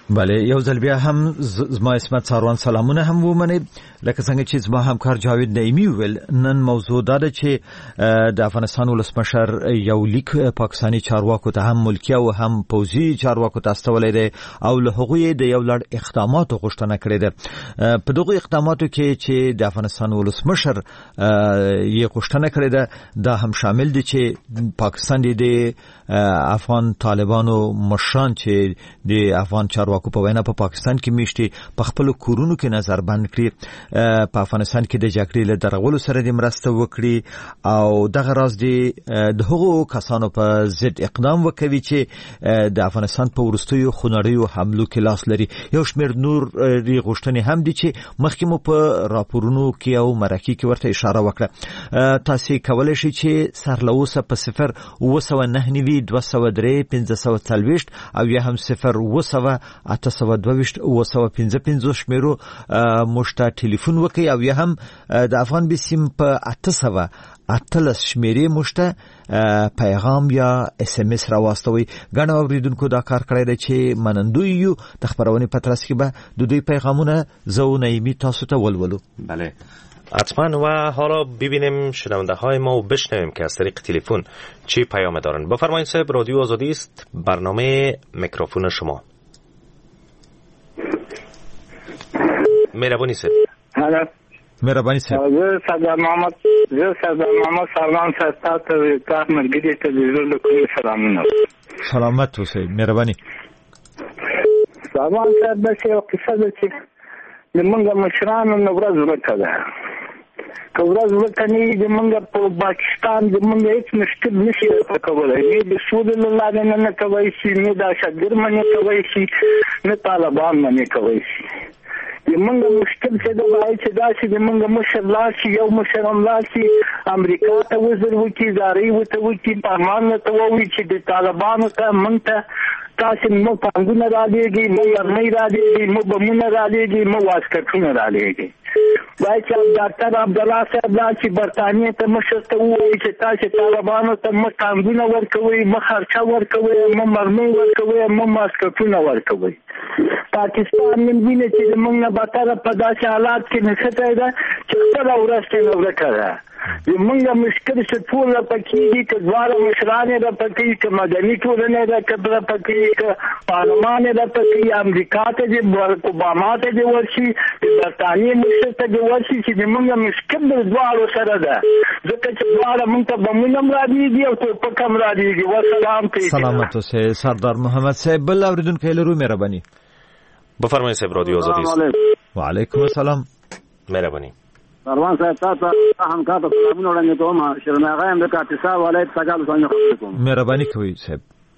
بله یو ځل بیا هم زما اسمت ساروان سلامونه هم ومني لکه څنګه چې زما همکار جاوید نعیمی ویل نن موضوع دا ده چې د افغانستان ولسمشر یو لیک پاکستانی چارواکو ته هم ملکی او هم پوځي چارواکو ته استولې ده او له هغوی د یو لړ اقداماتو غوښتنه کړې ده. په دغه اقداماتو کې چې د افغانستان ولسمشر یې غوښتنه کړې ده دا هم شامل دي چې پاکستان د افغان طالبانو مشران چې د افغان چارواکو په وینا په پاکستان کې میشتي په خپل کورونو کې نظر بند کړي، په افغانستان کې د جګړې له درغولو سره د مرسته وکړي او دغه راز دی د هغو کسانو په ضد اقدام وکوي چې د افغانستان په ورستیو خونړیو حملو کې لاس لري. یو شمېر نور ری غوښتنې هم دي چې مخکې مو په راپورونو کې او مرکې کې ورته اشاره وکړه. تاسو کولای شئ چې سرلوسه په صفر اوه سوه نهه نوي دوه سوه درې پنځه سوه څلوېښت او یا هم صفر اوه سوه اته سوه دوه ویشت اوه سوه پنځه پنځوس شمیرو مشته ټلیفون وکړي او یا هم د افغان بسیم په اته سوه اتلس شمیرې مشته پیغام یا اس ام اس راواستوي. ګڼ اوریدونکو دا کار کړی دی چې منندوی یو د خبرونې په ترڅ کې به د دوی پیغامونه زو نعیمی تاسو ته ولولو. بله حتما و حالا ببینیم شنونده های ما و بشنویم که از طریق تلفن چی پیام دارن. بفرمایید صاحب، رادیو آزادی است، برنامه میکروفون شما. مهربانی صاحب. هلا مهربانی صاحب. زه سردار محمد زه سردار محمد سلمان صاحب ته تاسو مرګري ته د زړه کوم سلامونه. سلامت اوسئ. مهرباني. سلمان صاحب د څه قصه ده چې د موږ مشرانو نو ورځ ورته ده. که ورځ ورته نه د موږ په پاکستان د موږ هیڅ مشکل نشي کولای. نه د سود الله نه نه کوي شي، نه د شګر منه کوي شي، نه طالبان منه کوي شي. د موږ مشکل څه ده وایي چې دا چې د موږ مشر لاشي یو مشر هم لاشي امریکا ته وزر وکي زاري وته وکي پارمان ته وایي چې د طالبانو ته موږ ته تاسو مو پنځونه را لېږي، مو ورنۍ را لېږي، مو بمونه را لېږي، مو واسکټونه را لېږي. وایي چې ډاکټر عبدالله صاحب لا چې برطانیې ته مشر ته ووایي چې تاسو طالبانو ته مو پنځونه ورکوئ، مو خرچه ورکوئ، مو مرمۍ ورکوئ، مو واسکټونه ورکوئ. پاکستان نن ویني چې موږ نه بتره په داسې حالات کې نشته ده چې خپل ورسته نو ورکړه. موږ مشکل څه ټول پکې دي چې دواړه مشرانې د پکې چې مدني ټولنې د کبره پکې چې پارلمان د پکې امریکا ته د اوباما ته د ورشي د برتانیې مشر ته د ورشي چې موږ مشکل د دواړو سره ده ځکه چې دواړه موږ ته بمونه راځي او ټوپک هم راځي. والسلام کوي. سلامت اوسئ سردار محمد صاحب. بل اوریدونکو لرو مهرباني. بفرمایید صاحب، رادیو آزادی است. و علیکم السلام. مهرباني. سروان صاحب تاسو هم کاته سلامونه وړاندې کوم. شرمغه هم د کاتسا ولایت څخه څنګه خبرې کوم. مهرباني کوي صاحب.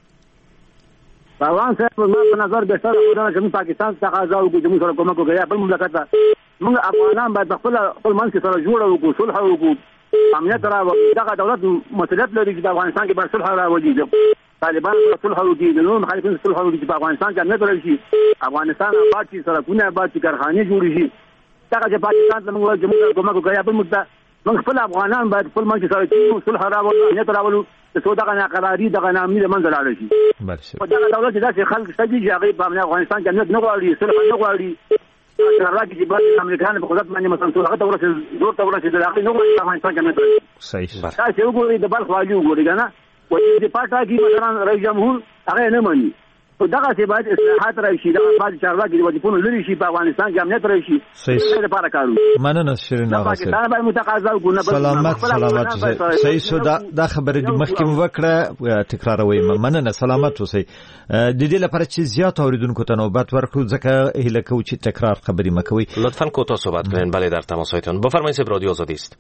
سروان صاحب ما په نظر د سره خدای چې پاکستان څخه ځاو کو چې موږ سره کومه کوي په مملکت موږ افغانان باید خپل خپل منځ کې سره جوړ وکړو، صلح وکړو، امنیت راوړو. دغه دولت مسؤلیت لري چې د افغانستان کې باید صلح راوړي. طالبان سره صلح وکړي، د نور مخالفین صلح وکړي چې په افغانستان کې امنیت راشي، افغانستان آباد شي، سړکونه آباد شي، کارخانې جوړې شي. دغه چې پاکستان ته موږ جمهور کومه کوي په مدته موږ خپل افغانان باید خپل منځ کې سره چې صلح راوړو، امنیت راوړو، چې دغه ناقراری دغه نامې د منځ لاړ شي. په دغه دولت چې داسې خلک شته چې هغه په افغانستان کې امنیت نه غواړي، صلح نه غواړي. راځي چې باید امریکایان په قدرت باندې مثلا څو هغه ورسې زور ته ورسې د هغه نه غواړي افغانستان کې امنیت. صحیح. تاسو وګورئ د بلخ واجو وګورئ کنه وایي چې پاټا کې مثلا رئیس جمهور هغه نه مانی. په دغه څه باید اصلاحات راشي، دغه باید چارواکي د وظیفونو لري شي، په افغانستان کې امنیت راشي. صحیح. لپاره کارو. مننه شیرین آغا صاحب. پاکستان باید متقاضا وګورنه. سلامت سلامت اوسئ. صحیح شو دا دا خبره د مخکې وکړه تکراروي. مننه سلامت اوسئ. د دې لپاره چې زیات اوریدونکو ته نوبت ورکړو ځکه هیله کوو چې تکرار خبرې مکوئ. لطفاً کوتاه صحبت کنین. بله در تماسایتان. بفرمایید رادیو آزادی است.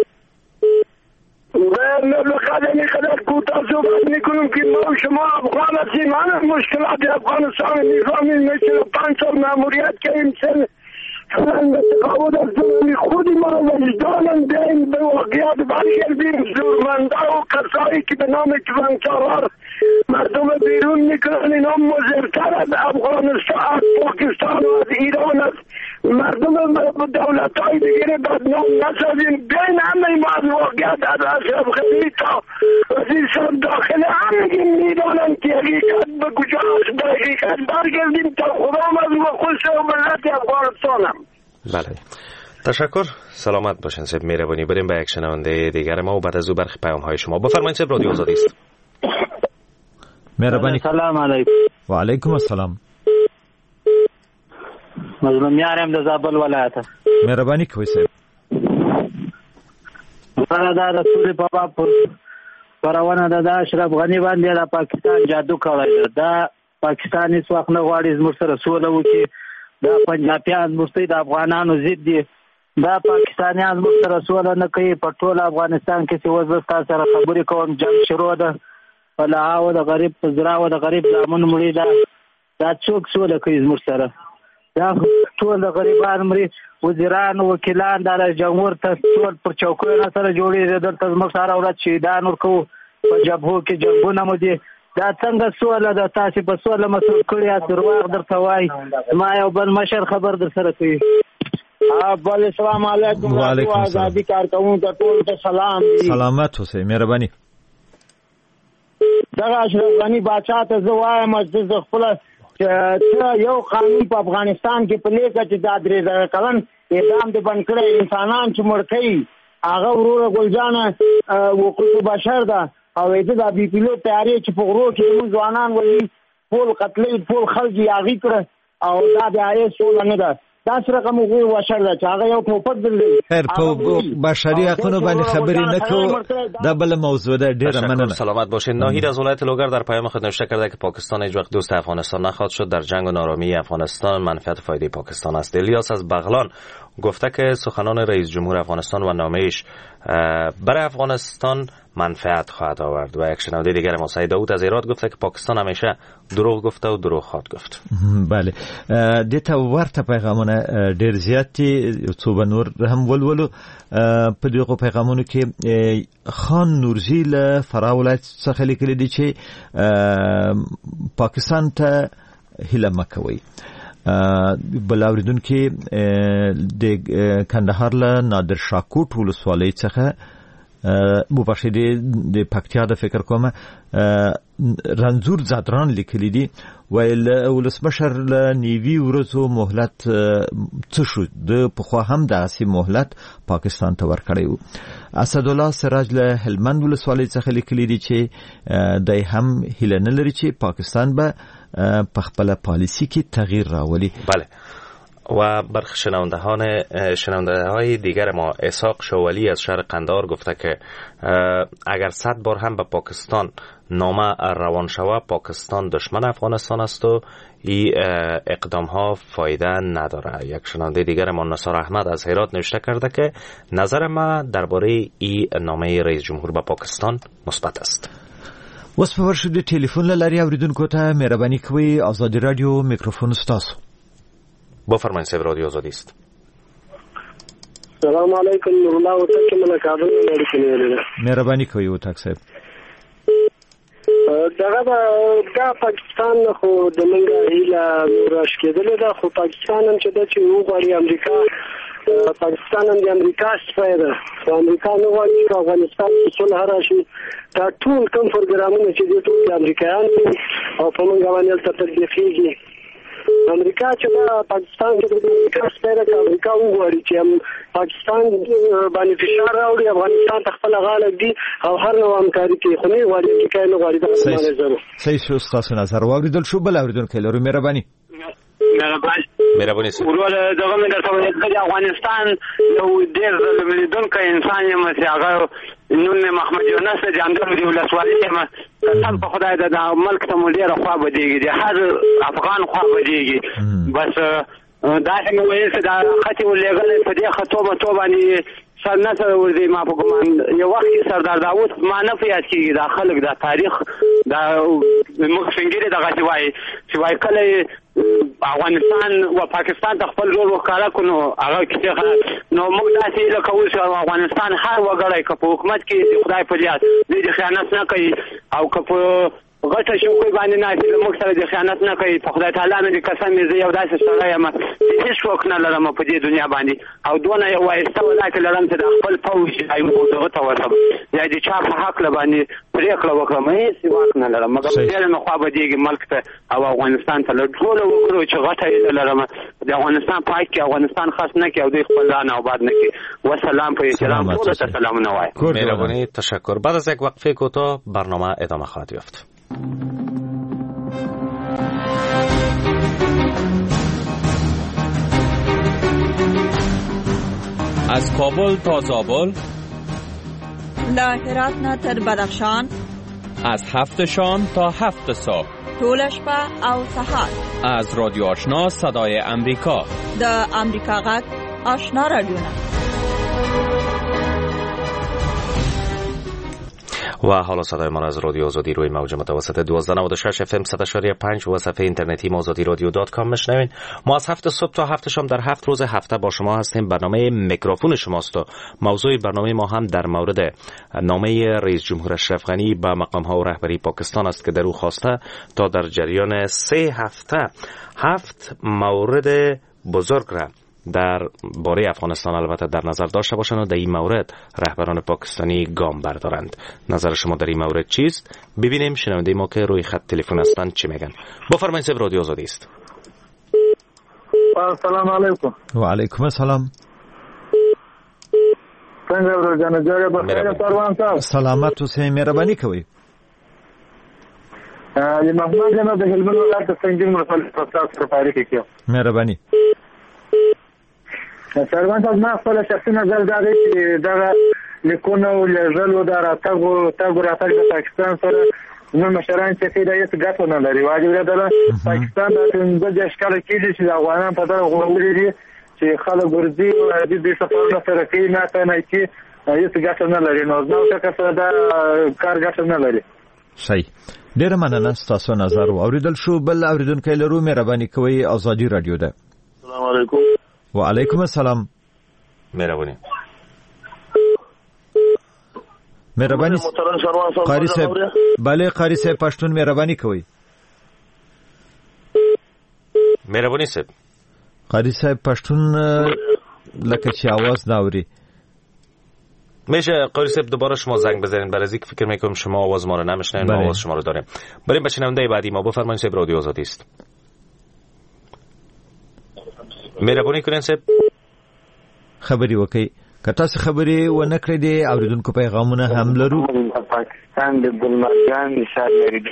خدای خدای کوتاه صحبت میکنم که ما شما افغان هستیم. من مشکلات افغانستان نظامی مثل پنج سال ماموریت کردیم، سن فلان تقاعد از زمانی خود ما وجدانم داریم به واقعیت برگردیم. زورمنده و کسایی که به نام کلانچارار مردم بیرون میکنن، اینا مضرتر از افغانستان، از پاکستان و از ایران است. مردم دولت های دیگه بدنام نسازیم. بین همه ما از واقعیت از اشرف غنی تا وزیرستان داخل هم میگیم میدانم که حقیقت به کجا است. به حقیقت برگردیم تا خدا مظلوم خودش و ملت افغانستانم. بله، تشکر. سلامت باشین سید مهربانی. بریم به یک شنونده دیگر ما و بعد از او برخی پیام های شما. بفرمایید سید، رادیو آزادی است. مهربانی. سلام علیکم. و علیکم السلام. مظلوم یارم د زابل ولایت. مهربانی کوي سید. دا رسول په باب پرونه د اشرف غنی باندې د پاکستان جادو کړی دا پاکستان هیڅ وخت نه غواړي زموږ سره سوله وکړي. دا پنجابیان مستي د افغانانو ضد دي. دا پاکستانیان زموږ سره سوله نه کوي. په ټول افغانستان کې چې وزستا سره خبرې کوم جنگ شروع ده. ولاو د غریب زراو د غریب زامن مړي دا دا څوک سوله کوي زموږ سره. دا ټول د غریبان مړي وزیران وکیلان د جمهور ته ټول پر چوکیو سره جوړېږي. دلته زموږ سره ورځ شهیدان ورکوو په جبهو کې جنګونه مو دي. دا څنګه سوله ده؟ تاسې په سوله مسؤل کړي یاست. درواغ درته وایي. ما یو بل مشر خبر در سره کوي. بل السلام علیکم. وعلیکم السلام. آزادي کارکوونکو ته ټول ته سلام. سلامت اوسئ. مهرباني. دغه اشرف غني باچا ته زه وایم چې زه خپله چې یو قانون په افغانستان کې پلیږه چې دا درې زره کلن اعدام دې بند کړی. انسانان چې مړ کوي هغه وروره ګلجانه حقوق بشر ده او د دا بي پیلوټ تیارې چې په غرو کې زموږ ځوانان ولي ټول قتلې ټول خلک یې هغې کړه او دا د هغې سوله نه ده. داسې رقم حقوق بشر ده چې هغه یو ټوپک درلود. خیر، په بشري حقونو باندې خبرې نه کوو. دا بله موضوع ده. ډېره مننه. سلامت باشین. ناهید از ولایت لوگر در پیام خود نوشته کرده که پاکستان هیچ وقت دوست افغانستان نخواهد شد. در جنگ و نارامی افغانستان منفعت و فایده پاکستان است. الیاس از بغلان گفته که سخنان رئیس جمهور افغانستان و نامه‌اش برای افغانستان منفعت خواهد آورد. و یک شنونده دیگر ما سعید داوود از ایران گفته که پاکستان همیشه دروغ گفته و دروغ خواهد گفت. بله، دته ورته پیغامونه ډیر زیات دي. څو بنور هم ولولو په دغه پیغامونو کې خان نورزی له فراه ولایت څخه لیکلي دي چې پاکستان ته هیله مکوي. بل اوریدونکو د کندهار له نادر شاکوټ ولسوالۍ څخه مو بخښئ د پکتیا د فکر کومه رنځور زادران لیکلي دي. ویل ولسمشر له نیوي ورځو مهلت څه شو؟ د پخوا هم داسې مهلت پاکستان ته ورکړی و. اسدالله سراج له هلمند ولسوالۍ څخه لیکلي دي چې دی هم هیله نه لري چې پاکستان به په خپله پالیسی کې تغییر راولي. بله، و برخی شنوندهان شنونده های دیگر ما اسحاق شوالی از شهر قندهار گفته که اگر صد بار هم به پاکستان نامه روان شود پاکستان دشمن افغانستان است و این اقدام ها فایده نداره. یک شنونده دیگر ما نصار احمد از هرات نوشته کرده که نظر ما درباره این نامه رئیس جمهور به پاکستان مثبت است. اوس په ورشو د ټلیفون له لارې اوریدونکو ته مهرباني کوئ. آزادي رادیو میکروفون ستاسو. بفرمایید سید، رادیو آزادی است. سلام علیکم. نورالله وتک من کابل نه لیکلی. مهرباني کوئ وتک صاحب. دغه دا پاکستان خو د منګه هیله راش کېدل ده، خو پاکستان هم چې د چې وګوري امریکا پاکستان هم د امریکا څخه ده. خو امریکا نه غواړي چې افغانستان کې صلح راشي. دا ټول کوم پروګرامونه چې د ټول امریکایان او په منګه باندې تطبیقېږي. امریکا چې دا پاکستان کې د امریکا سپیره که امریکا وغواړي چې پاکستان باندې فشار راوړي افغانستان ته خپله غاړه ږدي او هر نوع همکاري کوي، خو نه یې غواړي امریکا یې نه غواړي. دغه زما نظر و. صحیح شو، ستاسو نظر واورېدل شو. بل اورېدونکی لرو. مهرباني. مهرباني ورور دغه مې درته ویل د افغانستان یو ډېر ظلم لیدونکی انسان یم چې هغه نوم مې محمد یونس د جاندر د ولسوالۍ یم. قسم په خدای د ملک ته مو ډېره خوا بدېږي، د هر افغان خوا بدېږي. بس داسې مې ویل چې دا خط یې ورلېږلی په دې خطو متو باندې سر نه سره ورځي. ما په ګمان یو وخت کې سردار داود ما نه په یاد کېږي دا خلک دا تاریخ دا موږ سنګیرې دغسې وایي چې وایي کله افغانستان و پاکستان ته خپل رول وښکاره کړو نو هغه کیسې نو موږ داسې هیله کوو چې افغانستان هر وګړی که په حکومت کې د خدای په یاد دوی د خیانت نه کوي او که په غټه شوکۍ باندې ناستې موږ سره د خیانت نه کوي په خدای تعالی مې قسم زه یو داسې سړی یم هیڅ شوق نه لرم په دې دنیا باندې او دونه یو وایسته ولایت لرم چې د خپل فوج دغه ته ورسم یا د چا په حق باندې پرېکړه وکړم هیڅ واک نه لرم مګر ډېر نه خوا به دیږي ملک ته او افغانستان ته له ټوله وکړو چې غټه یې لرم د افغانستان پاک کې افغانستان خاص نه کې او دوی خپل ځان آباد نه کې وسلام په احترام ټولو ته سلامونه وایم. مهربانی، تشکر. بعد از یک وقفه کوتاه برنامه ادامه خواهد یافت. از کابل تا زابل، له هرات نه تر بدخشان، از هفت شام تا هفت صبح، ټول شپه او سهار. از رادیو آشنا صدای امریکا، د امریکا غږ آشنا رادیو. و حالا صدای ما از رادیو آزادی روی موج متوسط دوازده نود و شش اف ام صد و شش و پنج و صفحه اینترنتی ما آزادی رادیو دات کام میشنوین. ما از هفت صبح تا هفت شام در هفت روز هفته با شما هستیم. برنامه میکروفون شماست و موضوع برنامه ما هم در مورد نامه رئیس جمهور اشرف غنی به مقام ها و رهبری پاکستان است که در او خواسته تا در جریان سه هفته هفت مورد بزرگ را در باره افغانستان البته در نظر داشته باشند و در این مورد رهبران پاکستانی گام بردارند. نظر شما در این مورد چیست؟ ببینیم شنونده ما که روی خط تلفن هستند چی میگن. بفرمایید، صاحب رادیو آزادی است. سلام علیکم. و علیکم السلام. څنګه ورځنه جوړه بخیر سروان صاحب؟ سلامت اوسئ، مهرباني کوئ. ا محمد جناب د هلمند ولایت څنګه مرسل تاسو سره تاریخ کیو. مهرباني. سروان صاحب ما خپل شخصي نظر دا دی چې دا لیکونه او لږلو دا راتګو تاګو راتګ د پاکستان سره نو مشران چې دا یې څه نه لري. واجب ده پاکستان د دې اشکال کې چې افغانان په دغه غوړي دي چې خلک ورځي او د دې سفرونو سره کې نه ته نه کې یې څه نه لري. نو نو څه څه دا کار ګټه نه لري. صحیح. ډیر مننه تاسو نظر اوریدل شو. بل اوریدونکو لرو مهرباني کوئ. آزادی رادیو ده. السلام علیکم. و علیکم السلام. مهربانی. مهربانی قاری صاحب. بله قاری صاحب پښتون مهرباني کوئ. مهربانی صاحب. قاری صاحب پښتون لکه چې आवाज ناوري. میشه قاری صاحب دوباره شما زنگ بزنید؟ برای اینکه فکر میکنم شما آواز ما رو نمیشنوید، ما آواز شما رو داریم. بریم به شنونده بعدی ما. بفرمایید صاحب رادیو آزادی است. مهرباني کړئ صاحب خبري وکي. که تاسو خبري و نه کړې دي اوریدونکو پیغامونه هم لرو. پاکستان د ګلمرجان نشاد لري.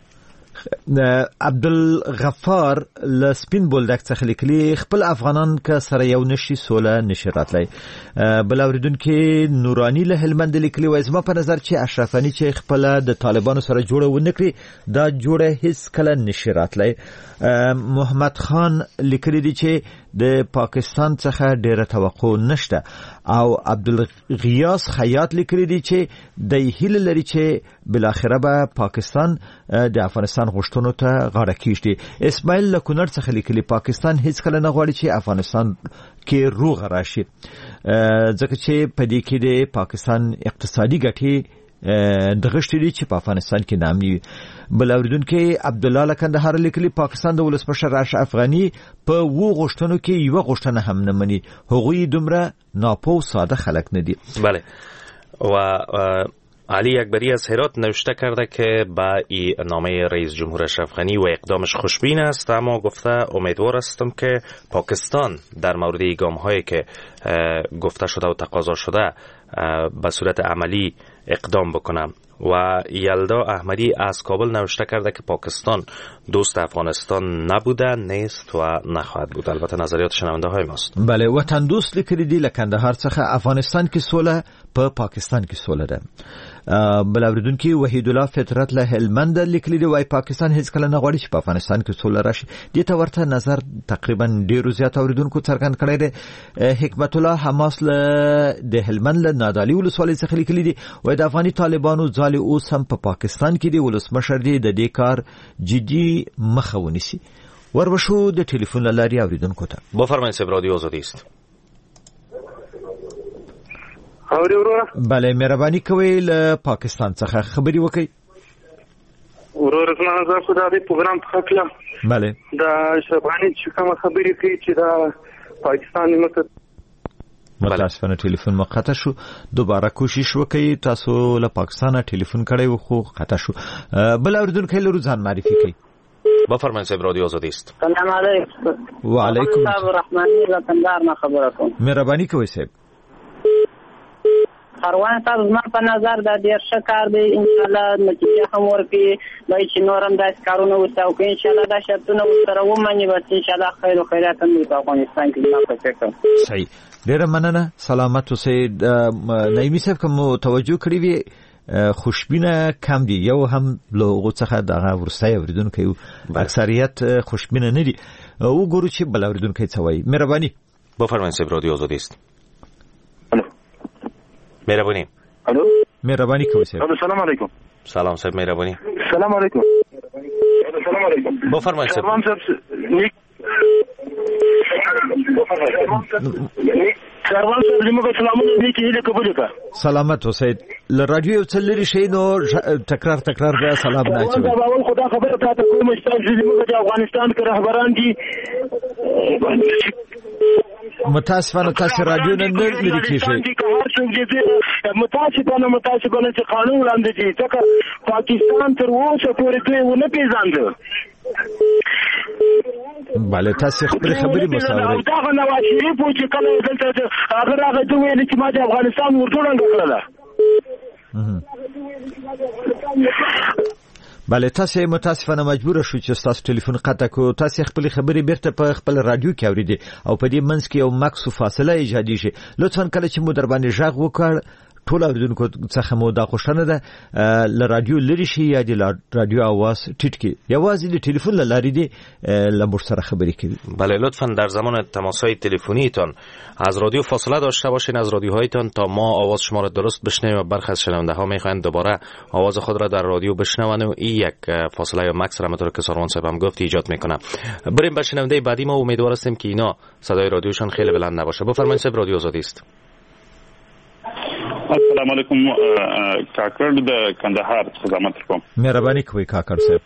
عبدالغفار لسپین بولدک څخه لیکلي خپل افغانان که سره یو نشي سوله نشي راتلی. بل اوریدونکو نورانی له هلمند لیکلي وای زما په نظر چې اشرف غنی چې خپل د طالبانو سره جوړه ونه کړي دا جوړه هیڅ کله نشي راتلی. محمد خان لیکلي دي چې د پاکستان څخه ډیره توقع نشته او عبدالغیاس خیاط لیکلي دي چې د هیله لري چې بل اخره به پاکستان د افغانستان غوښتنو ته غاړه کیږي. اسماعیل لکونر څخه لیکلي پاکستان هیڅ کله نه غواړي چې افغانستان کې روغ راشي ځکه چې په دې کې د پاکستان اقتصادي ګټې د غشتي دي چې په افغانستان کې نامي. بل اوریدونکو عبد الله لکندهار لیکلي پاکستان د ولسمشر اشرف غنی په وو غوښتنو کې یو غوښتنه هم نه مني. هغوی دومره ناپوه ساده خلک نه دي. بله. و علی اکبری از هرات نوشته کرده که با این نامه رئیس جمهور اشرف غنی و اقدامش خوشبین است، اما گفته امیدوار هستم که پاکستان در مورد گام هایی که گفته شده و تقاضا شده به صورت عملی اقدام بکنم. و یلدا احمدی از کابل نوشته کرده که پاکستان دوست افغانستان نبوده، نیست و نخواهد بود. البته نظریات شنونده های ماست. بله. وطن دوست لیکلی دی لکندهار څخه افغانستان کې سوله په پاکستان کې سوله ده. بل اوریدونکو وحید الله فطرت له هلمند لیکلی دی وای پاکستان هیڅ کله نه غواړي چې په افغانستان کې سوله راشي. دې ته ورته نظر تقریبا ډیرو زیات اوریدونکو څرګند کړی دی. حکمت الله حماس له د هلمند له نادعلي ولسوالۍ څخه لیکلی دی وای د افغاني طالبانو ځالې اوس هم په پاکستان کې دی، ولسمشر دی د دې کار جدي مخه ونیسي. وربشو د ټلیفون لاري اوریدونکو ته. بفرمایئ صاحب رادیو آزادی است. اوري ورو. بله مهرباني کوئ له پاکستان څخه خبري وکړئ. ورور زما زه خو دا د پروګرام په خپله بله دا اشرف غني چې کومه خبرې کوي چې دا پاکستان مت متاسفانه ټلیفون مو قطع شو. دوباره کوشش وکړئ. تاسو له پاکستانه ټلیفون کړی و خو قطع شو. بل اوریدونکي لرو ځان معرفي کړئ. بفرمایئ صاحب رادیو آزادی است. سلام علیکم. وعلیکم السلام رحمانی وطندار نه خبره کوم. مهرباني کوئ صاحب. کاروان صاحب زما په نظر دا ډیر ښه کار دی. ان شاء الله نتیجه هم ورکړي. وای چې نور هم داسې کارونه وکړي او ان شاء الله دا شرطونه ورسره ومني بس ان شاء الله خیر او خیرات هم په افغانستان کې زما په فکر. صحیح. ډیره مننه. سلامت اوسئ. نعیمي صاحب کوم توجه کړی وي خوشبینه کم دي. یو هم لوغو څخه دغه ورستای اوریدونکو اکثریت خوشبینه نه دي. وګورو چې بل اوریدونکو څه وایي. مهرباني. بفرمایئ صاحب رادیو آزادی است. مهربانی. الو مهربانی کوئ صاحب. السلام علیکم. سلام صاحب مهربانی. سلام علیکم. سلام علیکم. بفرمایئ صاحب. سلام صاحب نیک سروان صاحب زموږ سلامونه دي چې دې قبول کړه. سلامت اوسئ. ل رادیو چلري شي نو تکرار تکرار به سلام نه اچوي. دا اول خدا خبره ته کوم چې زموږ د افغانستان کې رهبران دي متاسفانه تاسو رادیو نه لري کیږي. هر څوک دې متاسفانه متاسفانه چې قانون وړاندې دي ځکه پاکستان تر اوسه پورې دوی ونه پیژاند. بله تاسو خپل خبرې مساوري. دا نواز شریف چې کله دلته هغه راغی دوی ویل چې ما د افغانستان ورجوړنګ کړل. بله تاسو متاسفانه مجبور شو چې تاسو ټلیفون قطع کو. تاسو خپل خبرې بیرته په خپل رادیو کې اوریدي او په دې منځ کې یو مکس فاصله ایجادي شي. لطفا کله چې مو در باندې ژغ وکړ ټول اوریدونکو څخه مو دا خوشنه ده ل رادیو لری شي یا د رادیو आवाज ټیټ کی یوازې د ټلیفون لارې دی لمر سره خبرې کوي. بله لطفا در زمان تماس‌های تلفنیتان از رادیو فاصله داشته باشین از رادیوهایتان تا ما آواز شما را درست بشنویم و برخی از شنونده ها میخواهند دوباره آواز خود را در رادیو بشنوند و این یک فاصله یا مکس را همونطور که ساروان صاحب هم گفت ایجاد میکنه. بریم به شنونده بعدی. ما امیدوار هستیم که اینا صدای رادیوشان خیلی بلند نباشه. بفرمایید صاحب رادیو آزادی است. السلام علیکم. کاکړ د کندهار څخه زحمت کوم. مهرباني کوئ کاکړ صاحب.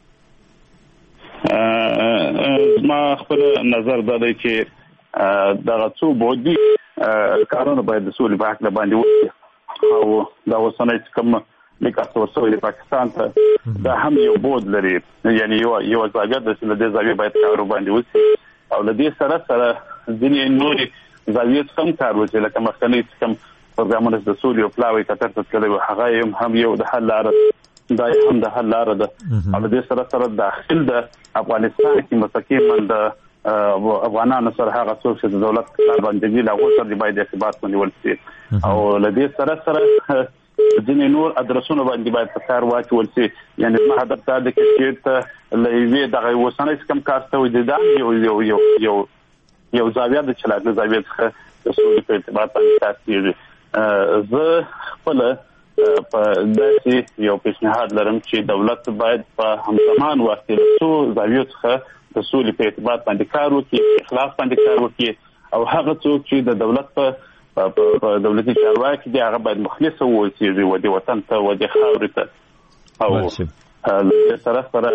ما خپل نظر دا دی چې دغه څو بودی کارونه باید د سولې په حق باندې وشي او دا اوسنۍ کوم لیکه ورسوي د پاکستان ته دا هم یو بود لري. یعنی یو یو ځای د سولې د ځای باید کار باندې وشي او د دې سره سره ځینې نورې ځایې کم کار وشي لکه مخکنی کم پروګرامونه د سولې او پلاوي کتر ته کړي هغه هم یو د حل لاره دا هم د حل لاره ده. او د سره سره داخل د افغانستان کې مستقیما د افغانانو سره هغه څوک چې د دولت کار باندې لا غوښتل دی باید ارتباط ونیول شي او د دې سره سره ځینې نور ادرسونه باندې باید په کار واچول شي. یعنی ما هدف دا د کې ته لوي دغه وسنۍ کم کار ته وي دا یو یو یو یو یو زاویه د چلاک زاویه څخه د سولې په ارتباط باندې تاسو زه خپل په داسې یو پیشنهاد لرم چې دولت باید په همزمان وخت کې څو زاویو څخه د سولې په ارتباط باندې کار وکړي، اخلاص باندې کار وکړي او هغه څوک چې د دولت په په دولتي چارواکي دي هغه باید مخلص واوسي او د وطن ته او د خاورې ته او سره سره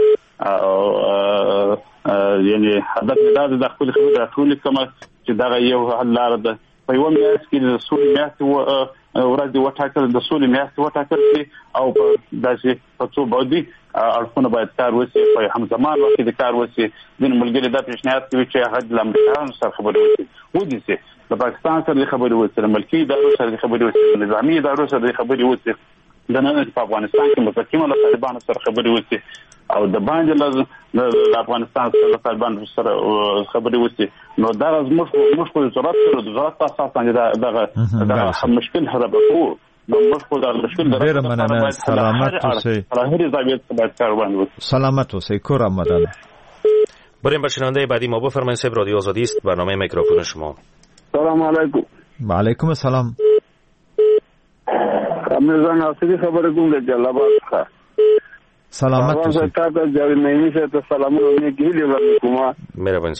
یعنی هدف دا د خپل خبرې راټول کوم چې دا یو حل لاره ده. په یو میاشت کې د سولې میاشت ورځ وټاکل د سولې میاشت وټاکل شي او په داسې په څو بودی اړخونه باید کار وشي په همزمان وخت کې کار وشي. د ملګری د پیشنهاد کوي چې هغه د امریکا سره خبرې وشي ودی سي د پاکستان سره خبرې وشي د ملکی ادارو سره خبرې وشي د نظامی ادارو سره خبرې وشي د نن په افغانستان کې مستقیمه له طالبانو سره خبرې وشي او د باندې لازم د افغانستان سره طالبانو سره خبرې وشي. نو دا زموږ موږ په ضرورت سره د ضرورت اساس باندې دا دا مشکل حل وکړو. نو موږ په دا مشکل ډېر مننه. سلامت اوسئ. سلامت اوسئ. کور آمدن. بریم به شنونده بعدی. ما بفرمایید صاحب رادیو آزادی است. برنامه میکروفون شما. سلام علیکم. و علیکم السلام. میرزا ناصری خبر کوم د جلال څخه. سلامت اوسئ. تاسو جاوید نعیمی ته سلامونه نیکیلی ورکوم. مهرباني.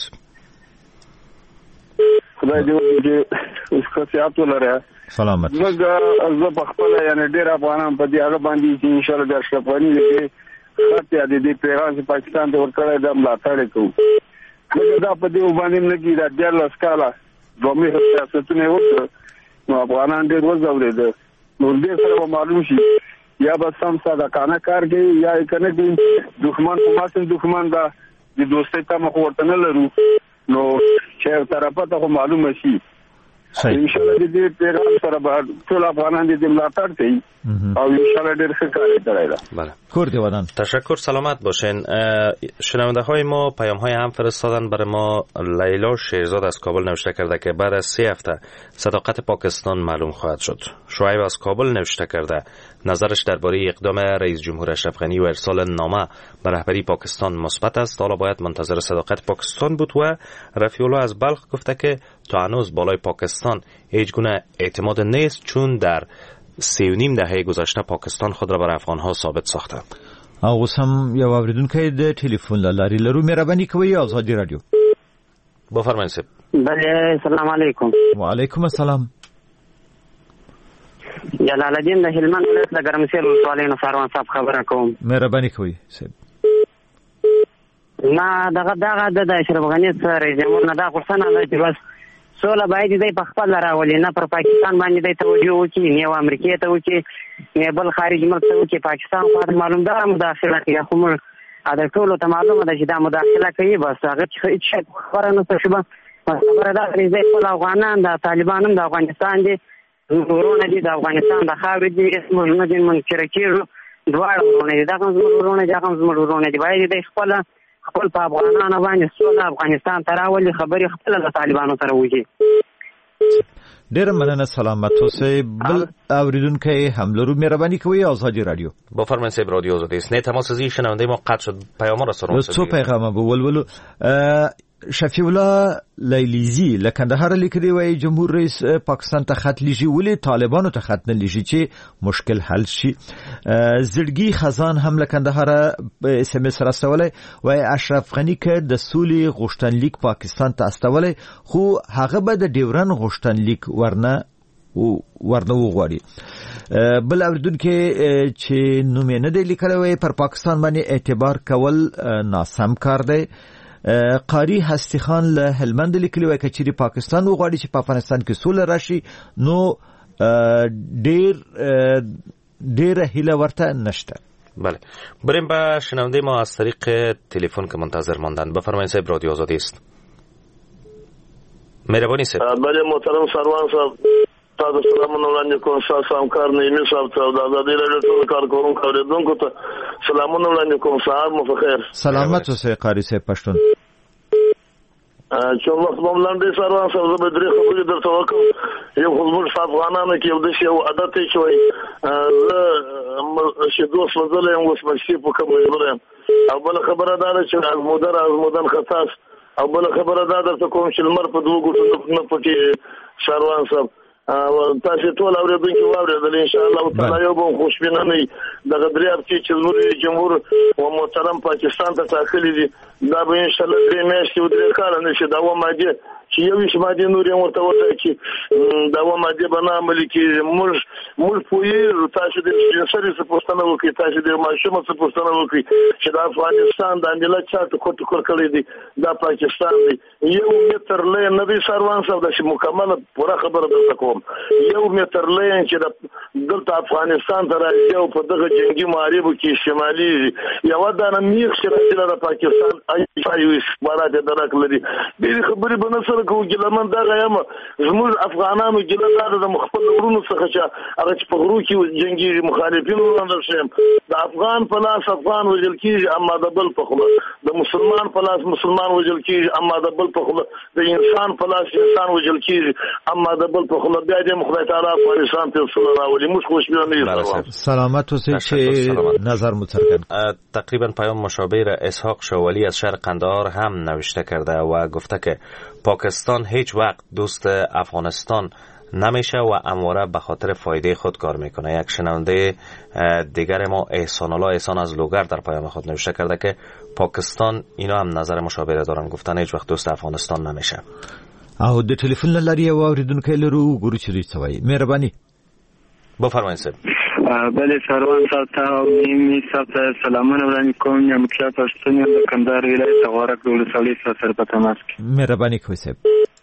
خدای دې وکړي اوس خاصیات ولري. سلامت. زه زه په خپل یعنی ډیر افغانان په دې هغه باندې چې ان شاء الله د اشرف غنی دې خط یا د دې پیغام چې پاکستان ته ورکړی دا ملاتړ کوو. لکه دا په دې باندې نه کې دا دیارلس کاله دومره سیاستونه وکړه نو افغانان ډېر وځورېدل. نو دې سره به معلوم شي یا به سم صادقانه کار کوي یا یې که نه کوي دښمن په ماسم دښمن دا د دوستۍ تمه خو ورته نه لرو نو چې یو طرفه ته خو معلومه شي. انشاءالله د دې پیغام سره به ټول افغانان د دې ملاتړ کوي او انشاءالله ډېر ښه کار یې کړی ده. بله کرد ودان تشکر، سلامت باشین. شنونده های ما پیام های هم فرستادن برای ما. لیلا شیرزاد از کابل نوشته کرده که بعد از سه هفته صداقت پاکستان معلوم خواهد شد. شعیب از کابل نوشته کرده نظرش درباره اقدام رئیس جمهور اشرف غنی و ارسال نامه به رهبری پاکستان مثبت است. حالا باید منتظر صداقت پاکستان بود. و رفیع الله از بلخ گفته که تا هنوز بالای پاکستان هیچ گونه اعتماد نیست چون در سی و نیم دهه گذشته پاکستان خود را بر افغانها ثابت ساخته. او سم یو اوریدونکو د ټلیفون لاري لرو مهرباني کوي آزادی رادیو. بفرمایئ. بله سلام علیکم. و علیکم السلام. جلال الدین د هلمند ولایت د ګرمسیر ولسوالۍ نه سروان صاحب خبره کوم. مهرباني کوي صاحب. ما دغه دغه د اشرف غنی سره رئیس جمهور نه دا غوښتنه ده چې بس سوله باید دی په خپل راولي، نه پر پاکستان باندې دی توجه وکړي، نه یو امریکا ته وکړي، نه بل خارج ملک ته وکړي. پاکستان خو معلوم ده مداخله کوي، خو موږ دا ټول ته معلومه ده چې دا مداخله کوي، بس هغه هیڅ شي خبره نه شوه. خبره ده چې دی خپل افغانان د طالبان هم د افغانستان دي ورونه دي، د افغانستان د خاورې دي، اسمه نه دي منکر کېږو، دواړه ورونه دي، دا هم زموږ ورونه دي، هغه هم زموږ ورونه دي. باید دی خپل خپل په افغانانو باندې سوله افغانستان ته راولي، خبرې خپله د طالبانو سره وکړي. ډېره مننه، سلامت اوسئ. بل اوریدونکی هم لرو، مهرباني کوئ آزادی رادیو. بفرمایید صاحب رادیو آزادی است. نه تماس ازی شنونده ما قطع شد، پیام را سرون څو پیغام به ولولو. شفیع الله لیلیزی لکندهار لیکلی وای جمهور رئیس پاکستان ته خط لیږي ولې طالبانو ته خط نه لیږي چې مشکل حل شي. زړګي خزان هم لکندهار اس ام اس راستولی وای اشرف غنی که د سولې غوښتنلیک پاکستان ته استولی خو هغه به د ډیورن غوښتنلیک ورنه ورنه وغواړي. بل اوریدونکي چې نوم یې نه دی لیکلی وای پر پاکستان باندې اعتبار کول ناسم کار دی. قاری هستی خان له هلمند لیکلی وای کچری پاکستان وغواړي چې په افغانستان کې سوله راشي نو ډیر ډیر هیله ورته نشته. بله بریم به شنونده ما از طریق تلفن که منتظر ماندن. بفرمایید صاحب رادیو آزادی است. مهربانی صاحب. بله محترم سروان صاحب تاسو سلامونه وړاندې کوم. تاسو همکار نیمه صاحب ته د آزادی رادیو ټول کارکونکو اوریدونکو ته سلامونه وړاندې کوم. سهار مو په خیر. سلامت اوسئ قاری صاحب پښتون. چې وخت مو لاندې سروان صاحب زه به درې خبرې درته وکړم. یو خو زموږ افغانانو کې یو داسې یو عادت دی چې وایي زه چې دوست وزلی یم اوس مشتي په کوم مجبور یم. او بله خبره دا ده چې ازموده را ازمودن خطاس. او بله خبره دا درته کوم چې لمر په دوو ګوتو نه پټېږي سروان صاحب. تاسو ټول اوریدونکي واورېدل ان شاء الله تعالی یو به خوشبینانه دغه درې هفتې چې زموږ جمهور او محترم پاکستان ته ټاکلي دي دا به ان شاء الله درې میاشتې او درې کاله نشي دا و ماده چې یو ویش ماده نور یې ورته وټاکي دا و ماده به نه عملي کېږي. موږ موږ پوهېږو تاسو د سرې څه پوښتنه وکړئ، تاسو د ماشومه څه پوښتنه وکړئ چې د افغانستان د ملت چا ټکر ټکر کړی دی دا پاکستان دی. یو متر لې نه دی سروان صاحب د مکمله پوره خبره درته کوم. یو متر لې چې دلته افغانستان ته راځي او په دغه جنگي معارضو کې شمالي یو دانه میخ چې راځي د پاکستان ایو استخبارات درک لري. دې خبرې به نه سره کوو ګلمن دا غیم زموږ افغانانو ګلدار د مخبل ورونو څخه چې هغه په غرو کې جنگي مخالفین ولاندل شي. د افغان په لاس افغان وجل کیږي اما د بل په خوله، د مسلمان په لاس مسلمان وجل کیږي اما د بل په خوله، د انسان په لاس انسان وجل کیږي اما د بل په خوله. بیا دې خدای تعالی افغانستان ته سوله راولي. موږ خوشبینانه یو. سلامت اوسئ چې نظر مو څرګند. تقریبا پیام مشابه را اسحاق شوالی از شهر قندهار هم نوشته کرده و گفته که پاکستان هیچ وقت دوست افغانستان نمیشه و همواره به خاطر فایده خود کار میکنه. یک شنونده دیگر ما احسان الله احسان از لوگر در پیام خود نوشته کرده که پاکستان اینا هم نظر مشابه دارن، گفتن هیچ وقت دوست افغانستان نمیشه. او د ټلیفون لاري او اوریدونکو لرو ګورو چې دوی څه وایي. مهرباني بفرمایید صاحب. بله سروان صاحب ته نیمه صاحب ته سلامونه وړاندې کوم. یم مکیا پښتون یم د کندهار ولایت غورک د ولسوالۍ سره په تماس کې. مهرباني کوئ صاحب.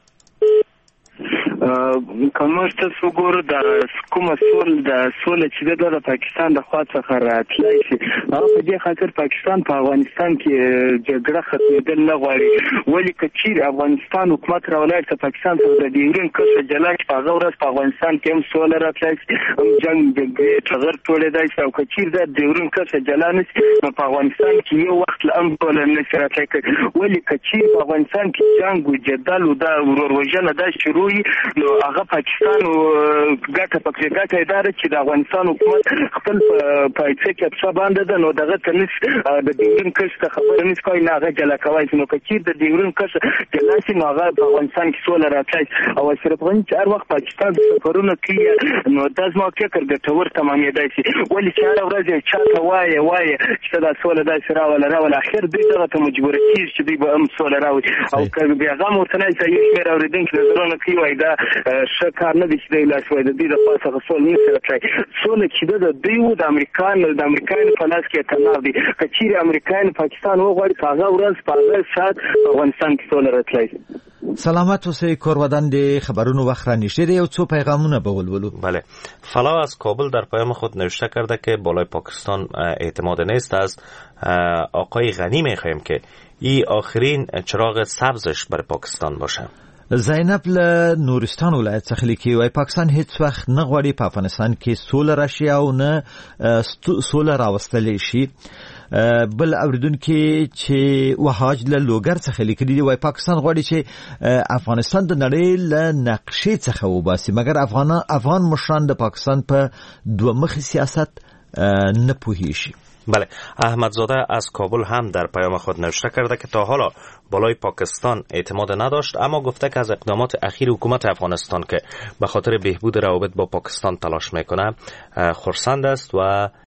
کومه ستاسو ګور د کومه سول د سول چې د پاکستان د خوا څخه راتلای شي او په دې خاطر پاکستان په افغانستان کې جګړه ختمېدل نه غواړي ولی کچیر افغانستان حکومت راولای چې پاکستان سره د ډیورین کسه جلاش په غوړس په افغانستان کې هم سول راتلای هم جنگ د ټغر ټولې دای او کچیر د ډیورین کسه جلانس په افغانستان کې یو وخت لام ټول نه سره کوي ولی کچیر په افغانستان کې جنگ او جدل او د وروروجنه د شروع نو هغه پاکستان او ګټه پکې ګټه اداره چې د افغانستان حکومت خپل پایڅه کې په باندې د نو دغه تنس د ډیورین کښ خبره نس کوي نه هغه جلا کوي نو چې د ډیورین کښ جلاسي نو هغه په افغانستان کې سول راځي او سره په چې هر وخت پاکستان سفرونه کوي نو داس ما فکر ګټور تمامېدای شي ولی چې هر ورځ چاته وایي وایي چې دا سول د سره ولا را ولا اخر دې دغه ته مجبور کیږي چې دوی به هم سول راوي او که بیا غو ورته نه ځي چې اوریدونکو نظرونه کوي وای دا شکار نه دي چې د لاسوي د دې د پاسه غسول نه سره کوي سول چې د دیو د امریکان د امریکایانو په لاس کې تناو دي کچیر امریکایان پاکستان وغواړي هغه ورځ په هغه سات افغانستان کې سول راتلای. سلامت اوسئ کورودان د خبرونو وخت را نشده و چو پیغامونه به ولولو. بله فلا از کابل در پیام خود نوشته کرده که بالای پاکستان اعتماد نیست. از آقای غنی میخوایم که این آخرین چراغ سبزش بر پاکستان باشه. زینب له نورستان ولایت څخه لیکي وای پاکستان هیڅ وخت نه غواړي په افغانستان کې سوله راشي او نه سوله راوستل شي. بل اوریدونکو چې وهاج له لوګر څخه لیکلي دی وای پاکستان غواړي چې افغانستان د نړۍ له نقشې څخه وباسي مګر افغان افغان مشران د پاکستان په دوه مخي سیاست نه پوهیږي. بله احمدزاده از کابل هم در پیام خود نوشته کرده که تا حالا بالای پاکستان اعتماد نداشت اما گفته که از اقدامات اخیر حکومت افغانستان که به خاطر بهبود روابط با پاکستان تلاش میکنه خرسند است و